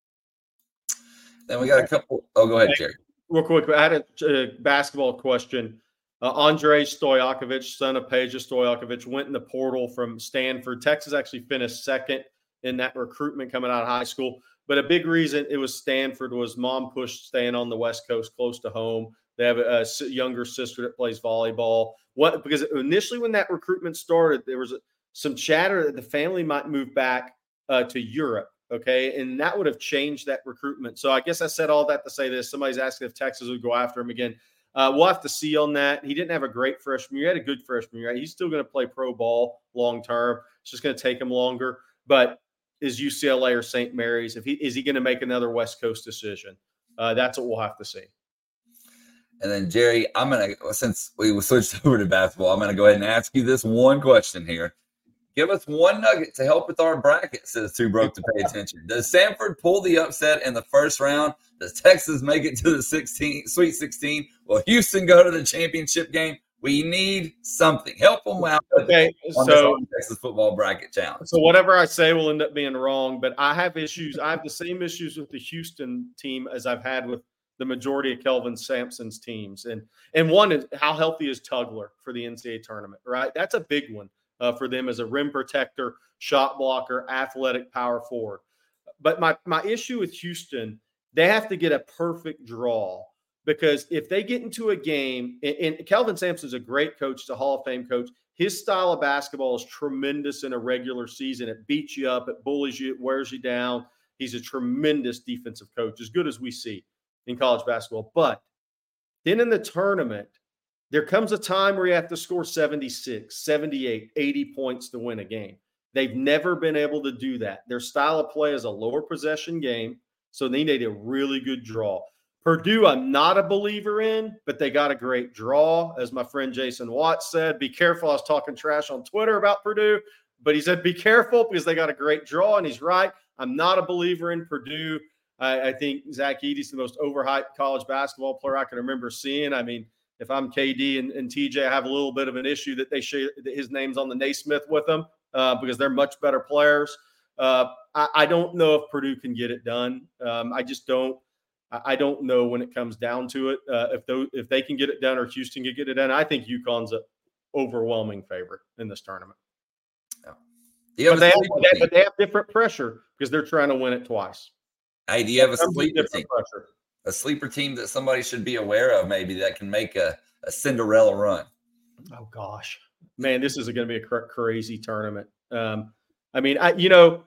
Then we got a couple. Oh, go ahead, Jerry. Real quick, I had a, a basketball question. Uh, Andrei Stojakovic, son of Peja Stojakovic, went in the portal from Stanford. Texas actually finished second in that recruitment coming out of high school. But a big reason it was Stanford was mom pushed staying on the West Coast close to home. They have a, a younger sister that plays volleyball. What because initially when that recruitment started, there was a, some chatter that the family might move back uh, to Europe. Okay, and that would have changed that recruitment. So I guess I said all that to say this. Somebody's asking if Texas would go after him again. Uh, we'll have to see on that. He didn't have a great freshman year. He had a good freshman year. He's still going to play pro ball long term. It's just going to take him longer. But is U C L A or Saint Mary's? If he is he going to make another West Coast decision? Uh, that's what we'll have to see. And then Jerry, I'm gonna since we switched over to basketball, I'm gonna go ahead and ask you this one question here. Give us one nugget to help with our bracket, says Too Broke to Pay Attention. Does Samford pull the upset in the first round? Does Texas make it to the sixteen, Sweet sixteen? Will Houston go to the championship game? We need something. Help them out. Okay, on so this Texas football bracket challenge. So whatever I say will end up being wrong, but I have issues. I have the same issues with the Houston team as I've had with the majority of Kelvin Sampson's teams. And and one is how healthy is Tugler for the N C double A tournament, right? That's a big one uh, for them as a rim protector, shot blocker, athletic power forward. But my, my issue with Houston, they have to get a perfect draw because if they get into a game, and, and Kelvin Sampson's a great coach, he's a Hall of Fame coach. His style of basketball is tremendous in a regular season. It beats you up, it bullies you, it wears you down. He's a tremendous defensive coach, as good as we see in college basketball. But then in the tournament, there comes a time where you have to score seventy-six, seventy-eight, eighty points to win a game. They've never been able to do that. Their style of play is a lower possession game, so they need a really good draw. Purdue, I'm not a believer in, but they got a great draw. As my friend Jason Watts said, be careful. I was talking trash on Twitter about Purdue, but he said be careful because they got a great draw, and he's right. I'm not a believer in Purdue. I, I think Zach Edey's the most overhyped college basketball player I can remember seeing. I mean, if I'm K D and, and T J, I have a little bit of an issue that they share that his name's on the Naismith with them uh, because they're much better players. Uh, I, I don't know if Purdue can get it done. Um, I just don't. I don't know when it comes down to it. Uh, if those, if they can get it done or Houston can get it done, I think UConn's an overwhelming favorite in this tournament. Yeah. But they, have, they, but they have different pressure because they're trying to win it twice. Hey, do you have a sleeper team? Pressure. A sleeper team that somebody should be aware of, maybe that can make a, a Cinderella run? Oh gosh, man, this is going to be a cr- crazy tournament. Um, I mean, I you know.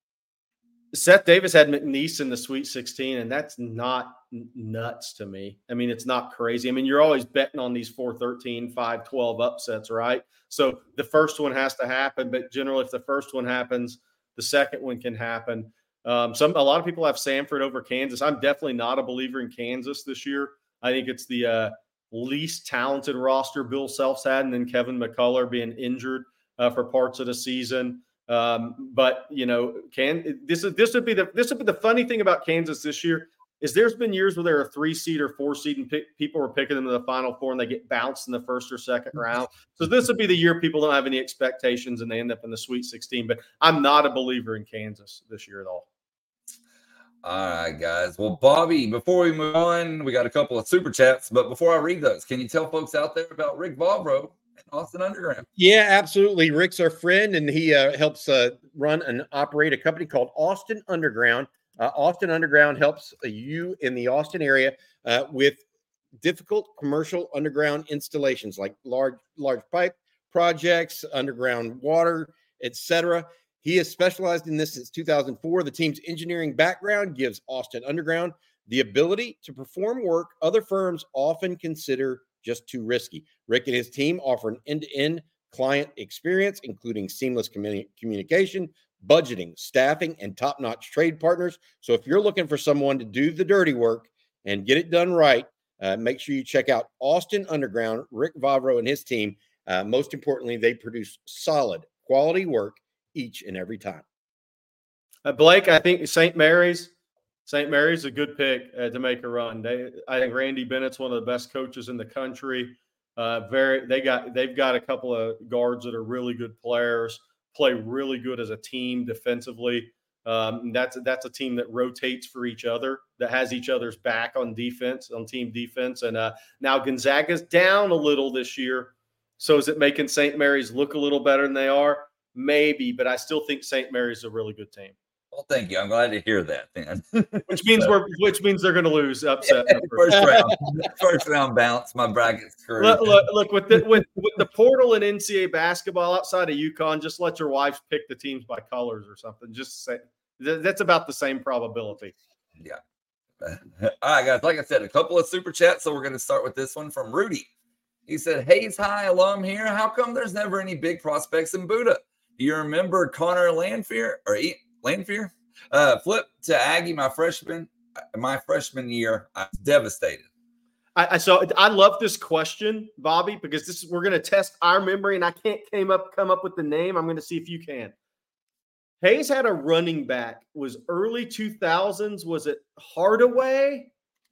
Seth Davis had McNeese in the Sweet sixteen, and that's not n- nuts to me. I mean, it's not crazy. I mean, you're always betting on these four thirteen, five twelve upsets, right? So the first one has to happen, but generally if the first one happens, the second one can happen. Um, some A lot of people have Samford over Kansas. I'm definitely not a believer in Kansas this year. I think it's the uh, least talented roster Bill Self's had, and then Kevin McCullough being injured uh, for parts of the season. Um, but you know, can this is this would be the this would be the funny thing about Kansas this year is there's been years where they're a three seed or four seed and pick, people were picking them in the Final Four and they get bounced in the first or second round. So this would be the year people don't have any expectations and they end up in the Sweet sixteen. But I'm not a believer in Kansas this year at all. All right, guys. Well, Bobby, before we move on, we got a couple of super chats. But before I read those, can you tell folks out there about Rick Vavro and Austin Underground? Yeah, absolutely. Rick's our friend, and he uh, helps uh, run and operate a company called Austin Underground. Uh, Austin Underground helps uh, you in the Austin area uh, with difficult commercial underground installations like large, large pipe projects, underground water, et cetera. He has specialized in this since two thousand four. The team's engineering background gives Austin Underground the ability to perform work other firms often consider just too risky. Rick and his team offer an end-to-end client experience, including seamless communi- communication, budgeting, staffing, and top-notch trade partners. So if you're looking for someone to do the dirty work and get it done right, uh, make sure you check out Austin Underground, Rick Vavro and his team. Uh, most importantly, they produce solid, quality work each and every time. Uh, Blake, I think Saint Mary's, Saint Mary's a good pick uh, to make a run. They, I think Randy Bennett's one of the best coaches in the country. Uh, very, they got, they've got a couple of guards that are really good players, play really good as a team defensively. Um, that's that's a team that rotates for each other, that has each other's back on defense, on team defense. And uh, now Gonzaga's down a little this year, so is it making Saint Mary's look a little better than they are? Maybe, but I still think Saint Mary's is a really good team. Well, thank you. I'm glad to hear that, man. Which means so. we're which means they're going to lose. Upset yeah, first round, first round bounce. My bracket's screwed. Look, look, look with the with with the portal and N C double A basketball outside of UConn, just let your wives pick the teams by colors or something. Just say that's about the same probability. Yeah. All right, guys. Like I said, a couple of super chats. So we're going to start with this one from Rudy. He said, "Hayes High alum here. How come there's never any big prospects in Buda? Do you remember Connor Landfear or e- Landfear? Uh, flip to Aggie my freshman, my freshman year. I was devastated." I, I so I love this question, Bobby, because this is we're going to test our memory, and I can't came up come up with the name. I'm going to see if you can. Hayes had a running back. Was early two thousands. Was it Hardaway?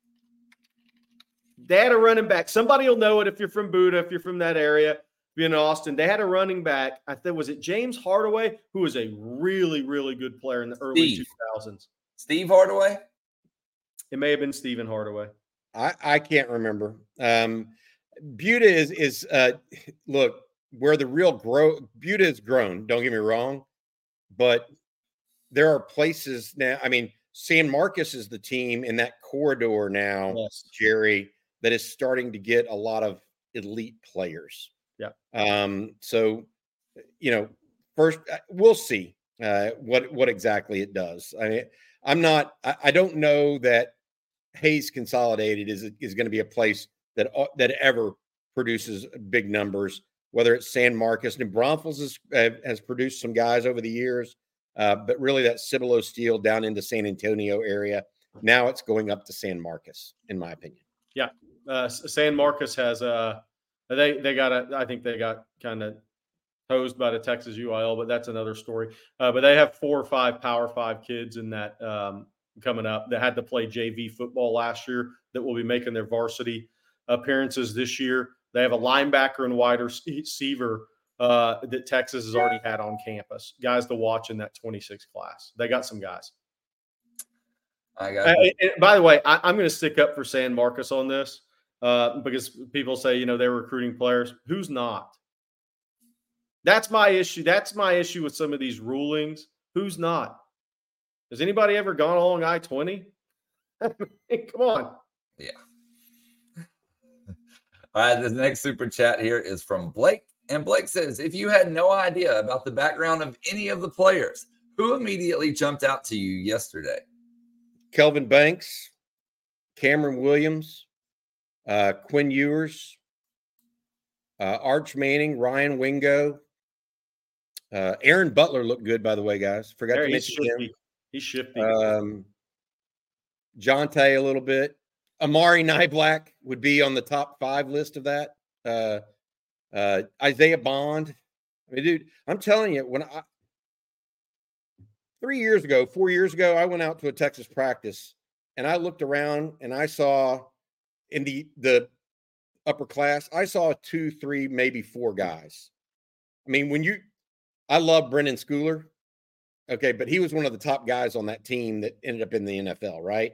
They had a running back. Somebody will know it if you're from Buda, if you're from that area. In Austin, they had a running back. I think was it James Hardaway, who was a really, really good player in the early two thousands. Steve Hardaway. It may have been Stephen Hardaway. I, I can't remember. Um, Buda is is uh, look where the real grow. Buda has grown. Don't get me wrong, but there are places now. I mean, San Marcos is the team in that corridor now, yes. Jerry, that is starting to get a lot of elite players. Yeah. Um, so, you know, first we'll see uh, what, what exactly it does. I mean, I'm not, I, I don't know that Hayes Consolidated is, is going to be a place that, uh, that ever produces big numbers, whether it's San Marcos. New Braunfels has, uh, has produced some guys over the years, uh, but really that Cibolo Steel down into San Antonio area. Now it's going up to San Marcos, in my opinion. Yeah. Uh, San Marcos has a, They they got a, I think they got kind of hosed by the Texas U I L, but that's another story. Uh, but they have four or five Power Five kids in that um, coming up that had to play J V football last year that will be making their varsity appearances this year. They have a linebacker and wide receiver uh, that Texas has already had on campus. Guys to watch in that twenty-six class. They got some guys. I got. I, and by the way, I, I'm going to stick up for San Marcos on this uh, because people say, you know, they're recruiting players. Who's not? That's my issue. That's my issue with some of these rulings. Who's not? Has anybody ever gone along I twenty? Come on. Yeah. All right. This next super chat here is from Blake. And Blake says, if you had no idea about the background of any of the players, who immediately jumped out to you yesterday? Kelvin Banks, Cameron Williams, uh, Quinn Ewers, uh, Arch Manning, Ryan Wingo. Uh, Aaron Butler looked good, by the way, guys. Forgot There, to he's mention him. shifty. He's shifty. Um, Jonte a little bit. Amari Nyblack would be on the top five list of that. Uh, uh, Isaiah Bond. I mean, dude, I'm telling you, when I three years ago, four years ago, I went out to a Texas practice and I looked around and I saw in the the upper class, I saw two, three, maybe four guys. I mean, when you, I love Brendan Schooler. Okay, but he was one of the top guys on that team that ended up in the N F L, right?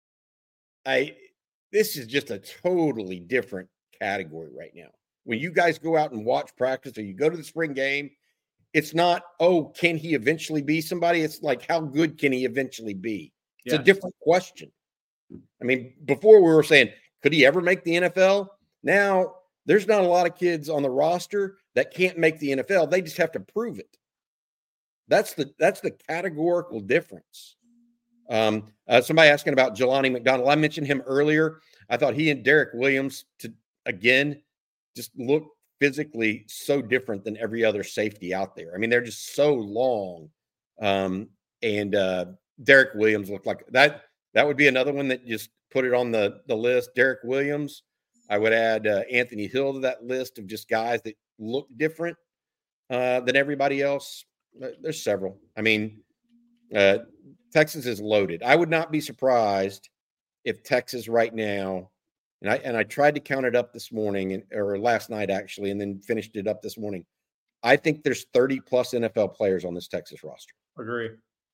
I this is just a totally different category right now. When you guys go out and watch practice or you go to the spring game, it's not, oh, can he eventually be somebody? It's like, how good can he eventually be? It's Yeah. a different question. I mean, before we were saying, could he ever make the N F L? Now, there's not a lot of kids on the roster that can't make the N F L. They just have to prove it. That's the that's the categorical difference. Um, uh, somebody asking about Jelani McDonald. I mentioned him earlier. I thought he and Derek Williams, to again, just look physically so different than every other safety out there. I mean, they're just so long. Um, and uh, Derek Williams looked like that. That would be another one that just put it on the, the list. Derek Williams. I would add uh, Anthony Hill to that list of just guys that look different uh, than everybody else. There's several. I mean, uh, Texas is loaded. I would not be surprised if Texas right now, and I and I tried to count it up this morning and, or last night actually, and then finished it up this morning. I think there's thirty plus N F L players on this Texas roster. Agree.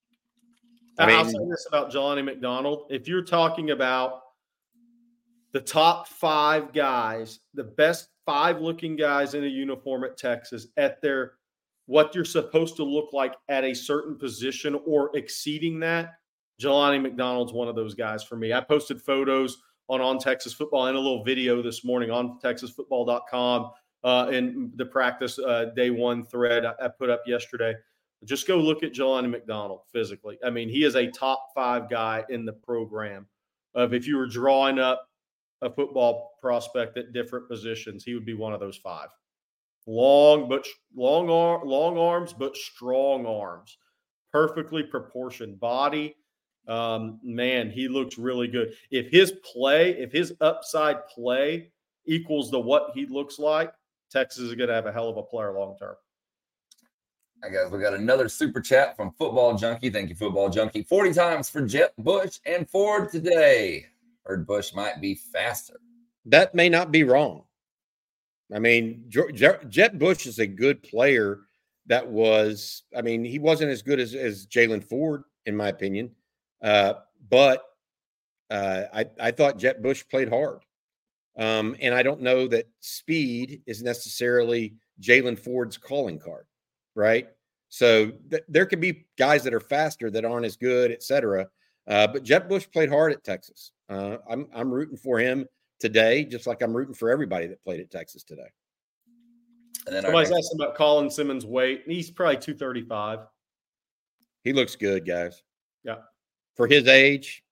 I mean, I'll say this about Jelani McDonald. If you're talking about the top five guys, the best five looking guys in a uniform at Texas at their what you're supposed to look like at a certain position or exceeding that, Jelani McDonald's one of those guys for me. I posted photos on On Texas Football and a little video this morning on texas football dot com uh, in the practice uh, day one thread I, I put up yesterday. Just go look at Jelani McDonald physically. I mean, he is a top five guy in the program. Of if you were drawing up a football prospect at different positions, he would be one of those five. Long but long arm, long arms, but strong arms. Perfectly proportioned body. Um, man, he looks really good. If his play, if his upside play equals the what he looks like, Texas is going to have a hell of a player long term. All right, guys, we got another super chat from Football Junkie. Thank you, Football Junkie. forty times for Jet Bush and Ford today. Heard Bush might be faster. That may not be wrong. I mean, Jet Bush is a good player that was, I mean, he wasn't as good as, as Jalen Ford, in my opinion. Uh, but uh, I, I thought Jet Bush played hard. Um, and I don't know that speed is necessarily Jalen Ford's calling card, right? So th- there could be guys that are faster that aren't as good, et cetera. Uh, but Jet Bush played hard at Texas. Uh, I'm, I'm rooting for him today, just like I'm rooting for everybody that played at Texas today. And then Somebody's asking about Colin Simmons' weight. He's probably two thirty-five. He looks good, guys. Yeah. For his age,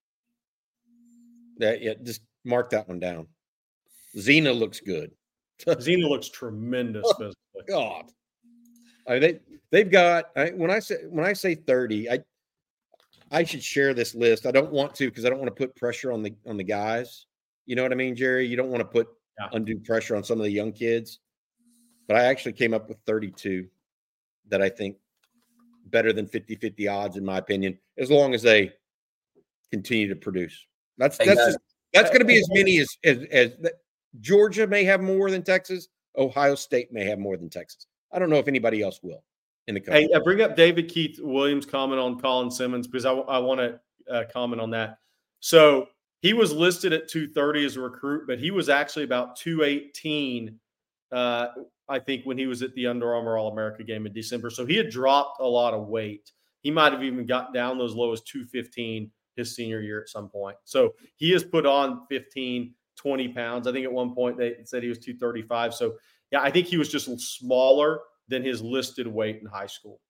that yeah, just mark that one down. Zena looks good. Zena looks tremendous Oh, physically. God. I mean, they they've got I, when I say when I say thirty, I I should share this list. I don't want to because I don't want to put pressure on the on the guys. You know what I mean, Jerry? You don't want to put Yeah. undue pressure on some of the young kids. But I actually came up with thirty-two that I think better than fifty-fifty odds, in my opinion, as long as they continue to produce. That's Hey, that's guys. just, that's going to be as many as, as as Georgia may have more than Texas. Ohio State may have more than Texas. I don't know if anybody else will in the country. Hey, uh, bring up David Keith Williams' comment on Colin Simmons because I, I want to uh, comment on that. So he was listed at two thirty as a recruit, but he was actually about two eighteen, uh, I think, when he was at the Under Armour All-America game in December. So he had dropped a lot of weight. He might have even got down as low as two fifteen his senior year at some point. So he has put on fifteen, twenty pounds. I think at one point they said he was two thirty-five. So, yeah, I think he was just smaller than his listed weight in high school.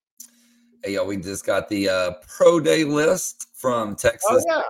Hey, yo, we just got the uh, pro day list from Texas. Oh, yeah.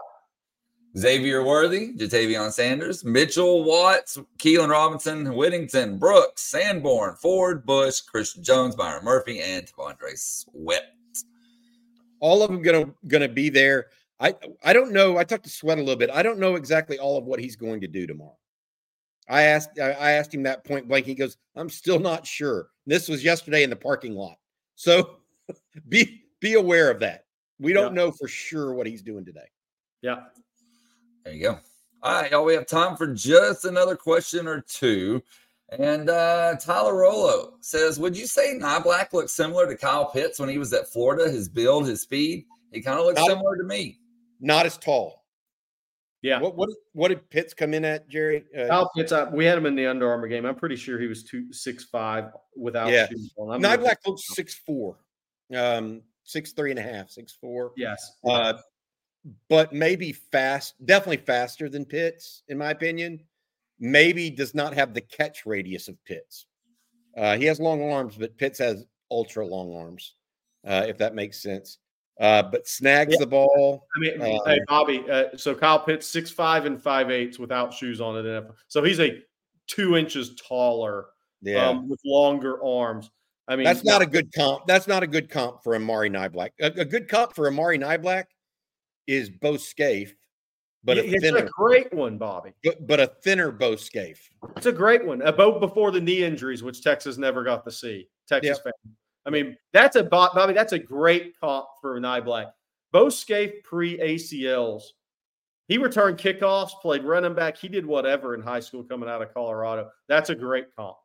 Xavier Worthy, Jatavion Sanders, Mitchell, Watts, Keelan Robinson, Whittington, Brooks, Sanborn, Ford, Bush, Christian Jones, Byron Murphy, and T'Vondre Sweat. All of them gonna gonna be there. I I don't know. I talked to Sweat a little bit. I don't know exactly all of what he's going to do tomorrow. I asked I, I asked him that point blank. He goes, "I'm still not sure." This was yesterday in the parking lot, so be be aware of that. We don't Yeah. know for sure what he's doing today. Yeah. There you go. All right, y'all. We have time for just another question or two. And uh, Tyler Rollo says, would you say Niblack looks similar to Kyle Pitts when he was at Florida? His build, his speed? He kind of looks Not- similar to me. Not as tall. Yeah. What what what did Pitts come in at, Jerry? Uh, Kyle Pitts, uh, we had him in the Under Armour game. I'm pretty sure he was two six five without Yeah. shoes on. I'm Niblack looking- looks six four, um, six three and a half, six four. Yes. Uh, but maybe fast, definitely faster than Pitts, in my opinion. Maybe does not have the catch radius of Pitts. Uh, he has long arms, but Pitts has ultra long arms, uh, if that makes sense. Uh, but snags Yeah. the ball. I mean, Um, hey, Bobby, uh, so Kyle Pitts, six five and five eighths without shoes on it. And so he's a two inches taller Yeah, um, with longer arms. I mean, that's not a good comp. That's not a good comp for Amari Niblack. A, a good comp for Amari Niblack is Bo Scaife, but a it's thinner, a great one, Bobby. but, but a thinner Bo Scaife. It's a great one. Uh, both before the knee injuries, which Texas never got to see. Texas Yep. fan. I mean, that's a Bobby. That's a great comp for Niblack. Bo Scaife pre A C Ls. He returned kickoffs, played running back. He did whatever in high school coming out of Colorado. That's a great comp.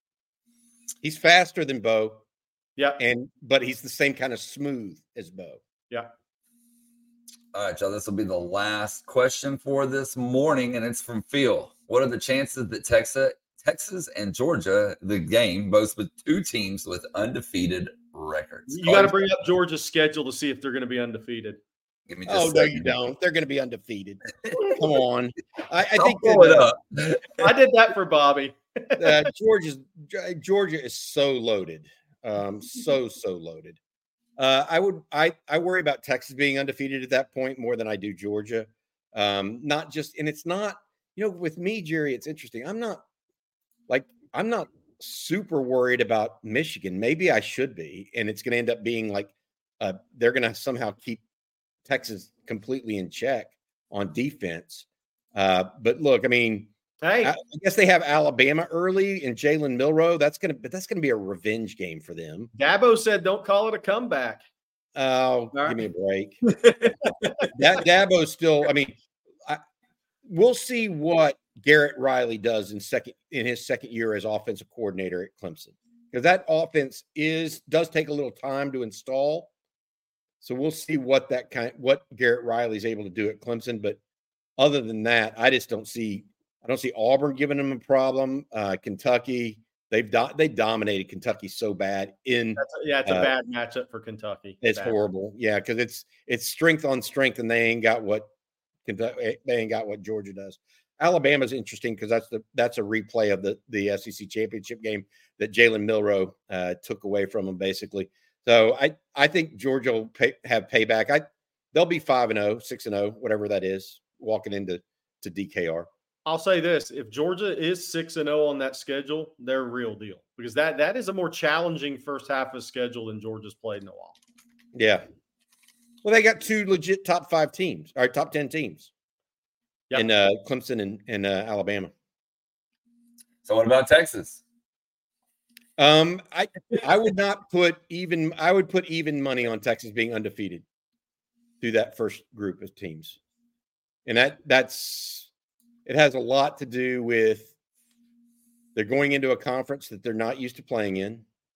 He's faster than Bo, Yeah. and but he's the same kind of smooth as Bo. Yeah. All right, y'all. This will be the last question for this morning, and it's from Phil. What are the chances that Texas, Texas and Georgia, the game, both with two teams with undefeated records? You got to bring up Georgia's schedule to see if they're going to be undefeated. Give me just Oh a no, second. you don't. They're going to be undefeated. Come on, I, I I'll think pull that, it uh, up. I did that for Bobby. uh, Georgia's Georgia is so loaded, um, so so loaded. Uh, I would I I worry about Texas being undefeated at that point more than I do Georgia. Um, not just, and it's not, you know, with me, Jerry. It's interesting. I'm not like I'm not super worried about Michigan. Maybe I should be, and it's going to end up being like uh, they're going to somehow keep Texas completely in check on defense. Uh, but look, I mean. Hey, I guess they have Alabama early and Jalen Milroe. That's gonna, but that's gonna be a revenge game for them. Dabo said, "Don't call it a comeback." Oh, right. give me a break. That Dabo's still. I mean, I, we'll see what Garrett Riley does in second in his second year as offensive coordinator at Clemson, because that offense is does take a little time to install. So we'll see what that kind, what Garrett Riley is able to do at Clemson. But other than that, I just don't see. I don't see Auburn giving them a problem. Uh, Kentucky, they've do- they dominated Kentucky so bad. In That's a, yeah, it's a uh, bad matchup for Kentucky. it's Bad. horrible, yeah, because it's it's strength on strength, and they ain't got what Kentucky, they ain't got what Georgia does. Alabama's interesting because that's the that's a replay of the the S E C championship game that Jalen Milroe uh, took away from them, basically. So I I think Georgia will pay, have payback. I they'll be five and zero, six and zero, whatever that is, walking into to D K R. I'll say this: if Georgia is six and zero on that schedule, they're a real deal because that that is a more challenging first half of schedule than Georgia's played in a while. Yeah. Well, they got two legit top five teams, or top ten teams, Yep. in uh, Clemson and, and uh, Alabama. So what about Texas? Um, I I would not put even I would put even money on Texas being undefeated through that first group of teams, and that that's it has a lot to do with they're going into a conference that they're not used to playing in.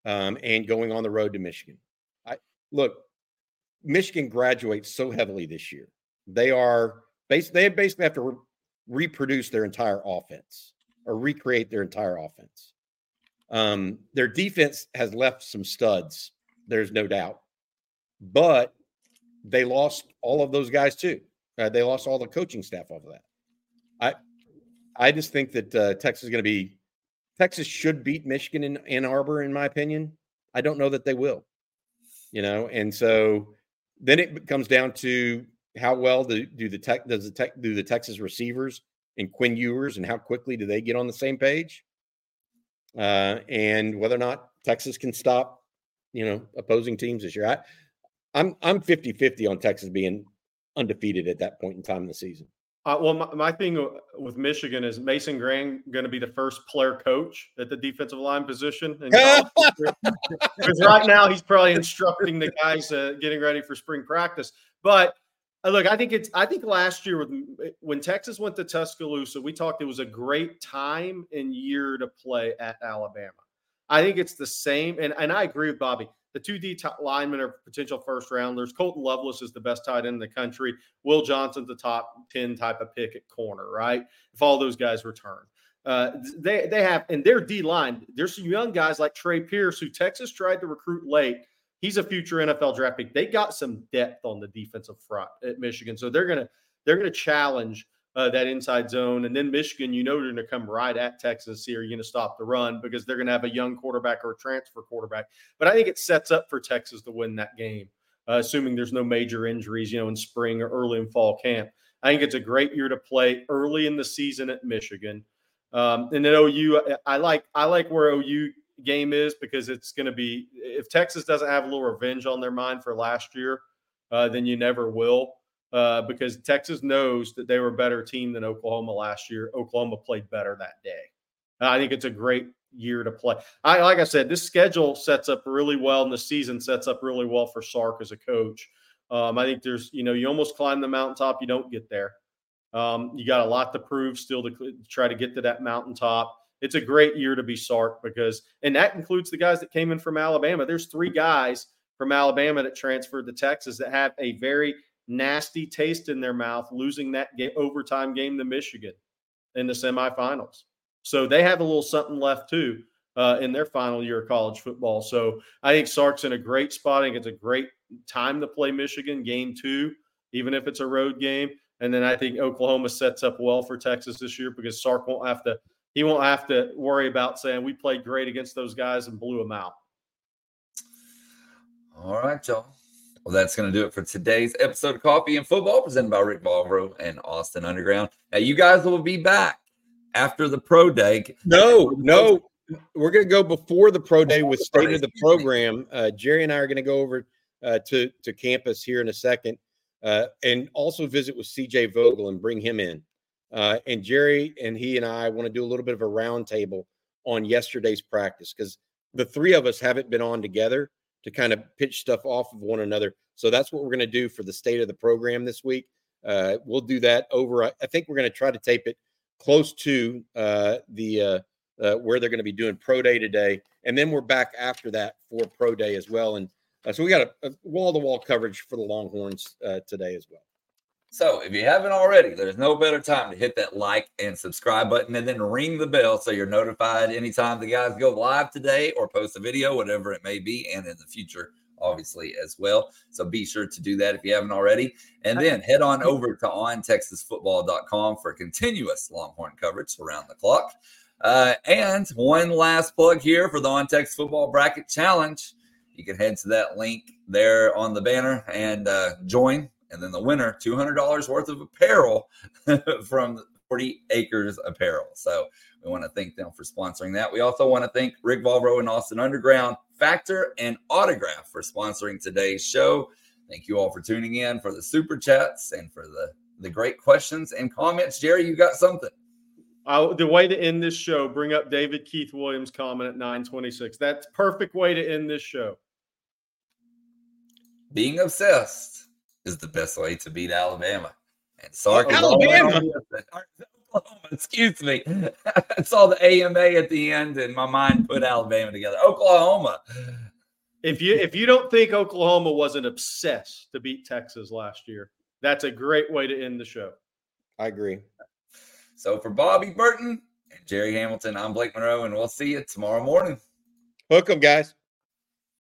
um, and going on the road to Michigan. I look, Michigan graduates so heavily this year. They are basically they basically have to re- reproduce their entire offense or recreate their entire offense. Um, their defense has left some studs. There's no doubt, but they lost all of those guys too. Uh, they lost all the coaching staff off of that. I, I just think that uh, Texas is going to be. Texas should beat Michigan in Ann Arbor, in my opinion. I don't know that they will. You know, and so then it comes down to how well do, do the tech does the tech do the Texas receivers and Quinn Ewers, and how quickly do they get on the same page, uh, and whether or not Texas can stop, you know, opposing teams this year. I, I'm I'm fifty-fifty on Texas being undefeated at that point in time in the season. Uh, well, my, my thing with Michigan is Mason Graham going to be the first player coach at the defensive line position. Because right now he's probably instructing the guys uh, getting ready for spring practice. But uh, look, I think it's I think last year with, when Texas went to Tuscaloosa, we talked it was a great time and year to play at Alabama. I think it's the same, and, and I agree with Bobby. The two D top linemen are potential first rounders. Colton Lovelace is the best tight end in the country. Will Johnson's the top ten type of pick at corner, right? If all those guys return. Uh, they they have, and their D line, there's some young guys like Trey Pierce, who Texas tried to recruit late. He's a future N F L draft pick. They got some depth on the defensive front at Michigan. So they're gonna they're gonna challenge Uh, that inside zone. And then Michigan, you know, they're going to come right at Texas here. You're going to stop the run because they're going to have a young quarterback or a transfer quarterback. But I think it sets up for Texas to win that game, uh, assuming there's no major injuries, you know, in spring or early in fall camp. I think it's a great year to play early in the season at Michigan. Um, and then O U, I like, I like where O U game is because it's going to be, if Texas doesn't have a little revenge on their mind for last year, uh, then you never will. Uh, because Texas knows that they were a better team than Oklahoma last year. Oklahoma played better that day. Uh, I think it's a great year to play. I, like I said, this schedule sets up really well, and the season sets up really well for Sark as a coach. Um, I think there's, you know, you almost climb the mountaintop, you don't get there. Um, you got a lot to prove still to try to get to that mountaintop. It's a great year to be Sark because, and that includes the guys that came in from Alabama. There's three guys from Alabama that transferred to Texas that have a very nasty taste in their mouth, losing that game, overtime game to Michigan in the semifinals. So they have a little something left too uh, in their final year of college football. So I think Sark's in a great spot. I think it's a great time to play Michigan game two, even if it's a road game. And then I think Oklahoma sets up well for Texas this year because Sark won't have to, he won't have to worry about saying we played great against those guys and blew them out. All right, y'all. Well, that's going to do it for today's episode of Coffee and Football, presented by Rick Volvo and Austin Underground. Now, you guys will be back after the pro day. No, no. We're going to go before the pro day with State of the Program. Uh, Jerry and I are going to go over uh, to, to campus here in a second uh, and also visit with C J Vogel and bring him in. Uh, and Jerry and he and I want to do a little bit of a roundtable on yesterday's practice because the three of us haven't been on together to kind of pitch stuff off of one another. So that's what we're going to do for the State of the Program this week. Uh, we'll do that over. I think we're going to try to tape it close to uh, the uh, uh, where they're going to be doing pro day today. And then we're back after that for pro day as well. And uh, so we got a, a wall-to-wall coverage for the Longhorns uh, today as well. So if you haven't already, there's no better time to hit that like and subscribe button and then ring the bell so you're notified anytime the guys go live today or post a video, whatever it may be, and in the future, obviously, as well. So be sure to do that if you haven't already. And then head on over to on texas football dot com for continuous Longhorn coverage around the clock. Uh, and one last plug here for the On Texas Football Bracket Challenge. You can head to that link there on the banner and uh, join. And then the winner, two hundred dollars worth of apparel from forty acres Apparel. So we want to thank them for sponsoring that. We also want to thank Rick Volvo and Austin Underground, Factor and Autograph for sponsoring today's show. Thank you all for tuning in, for the super chats, and for the, the great questions and comments. Jerry, you got something? Uh, the way to end this show, bring up David Keith Williams' comment at nine twenty-six. That's perfect way to end this show. Being obsessed is the best way to beat Alabama. And Sark Alabama. Oklahoma. Excuse me. I saw the A M A at the end, and my mind put Alabama together. Oklahoma. If you if you don't think Oklahoma wasn't obsessed to beat Texas last year, that's a great way to end the show. I agree. So for Bobby Burton and Jerry Hamilton, I'm Blake Monroe, and we'll see you tomorrow morning. Hook 'em, guys.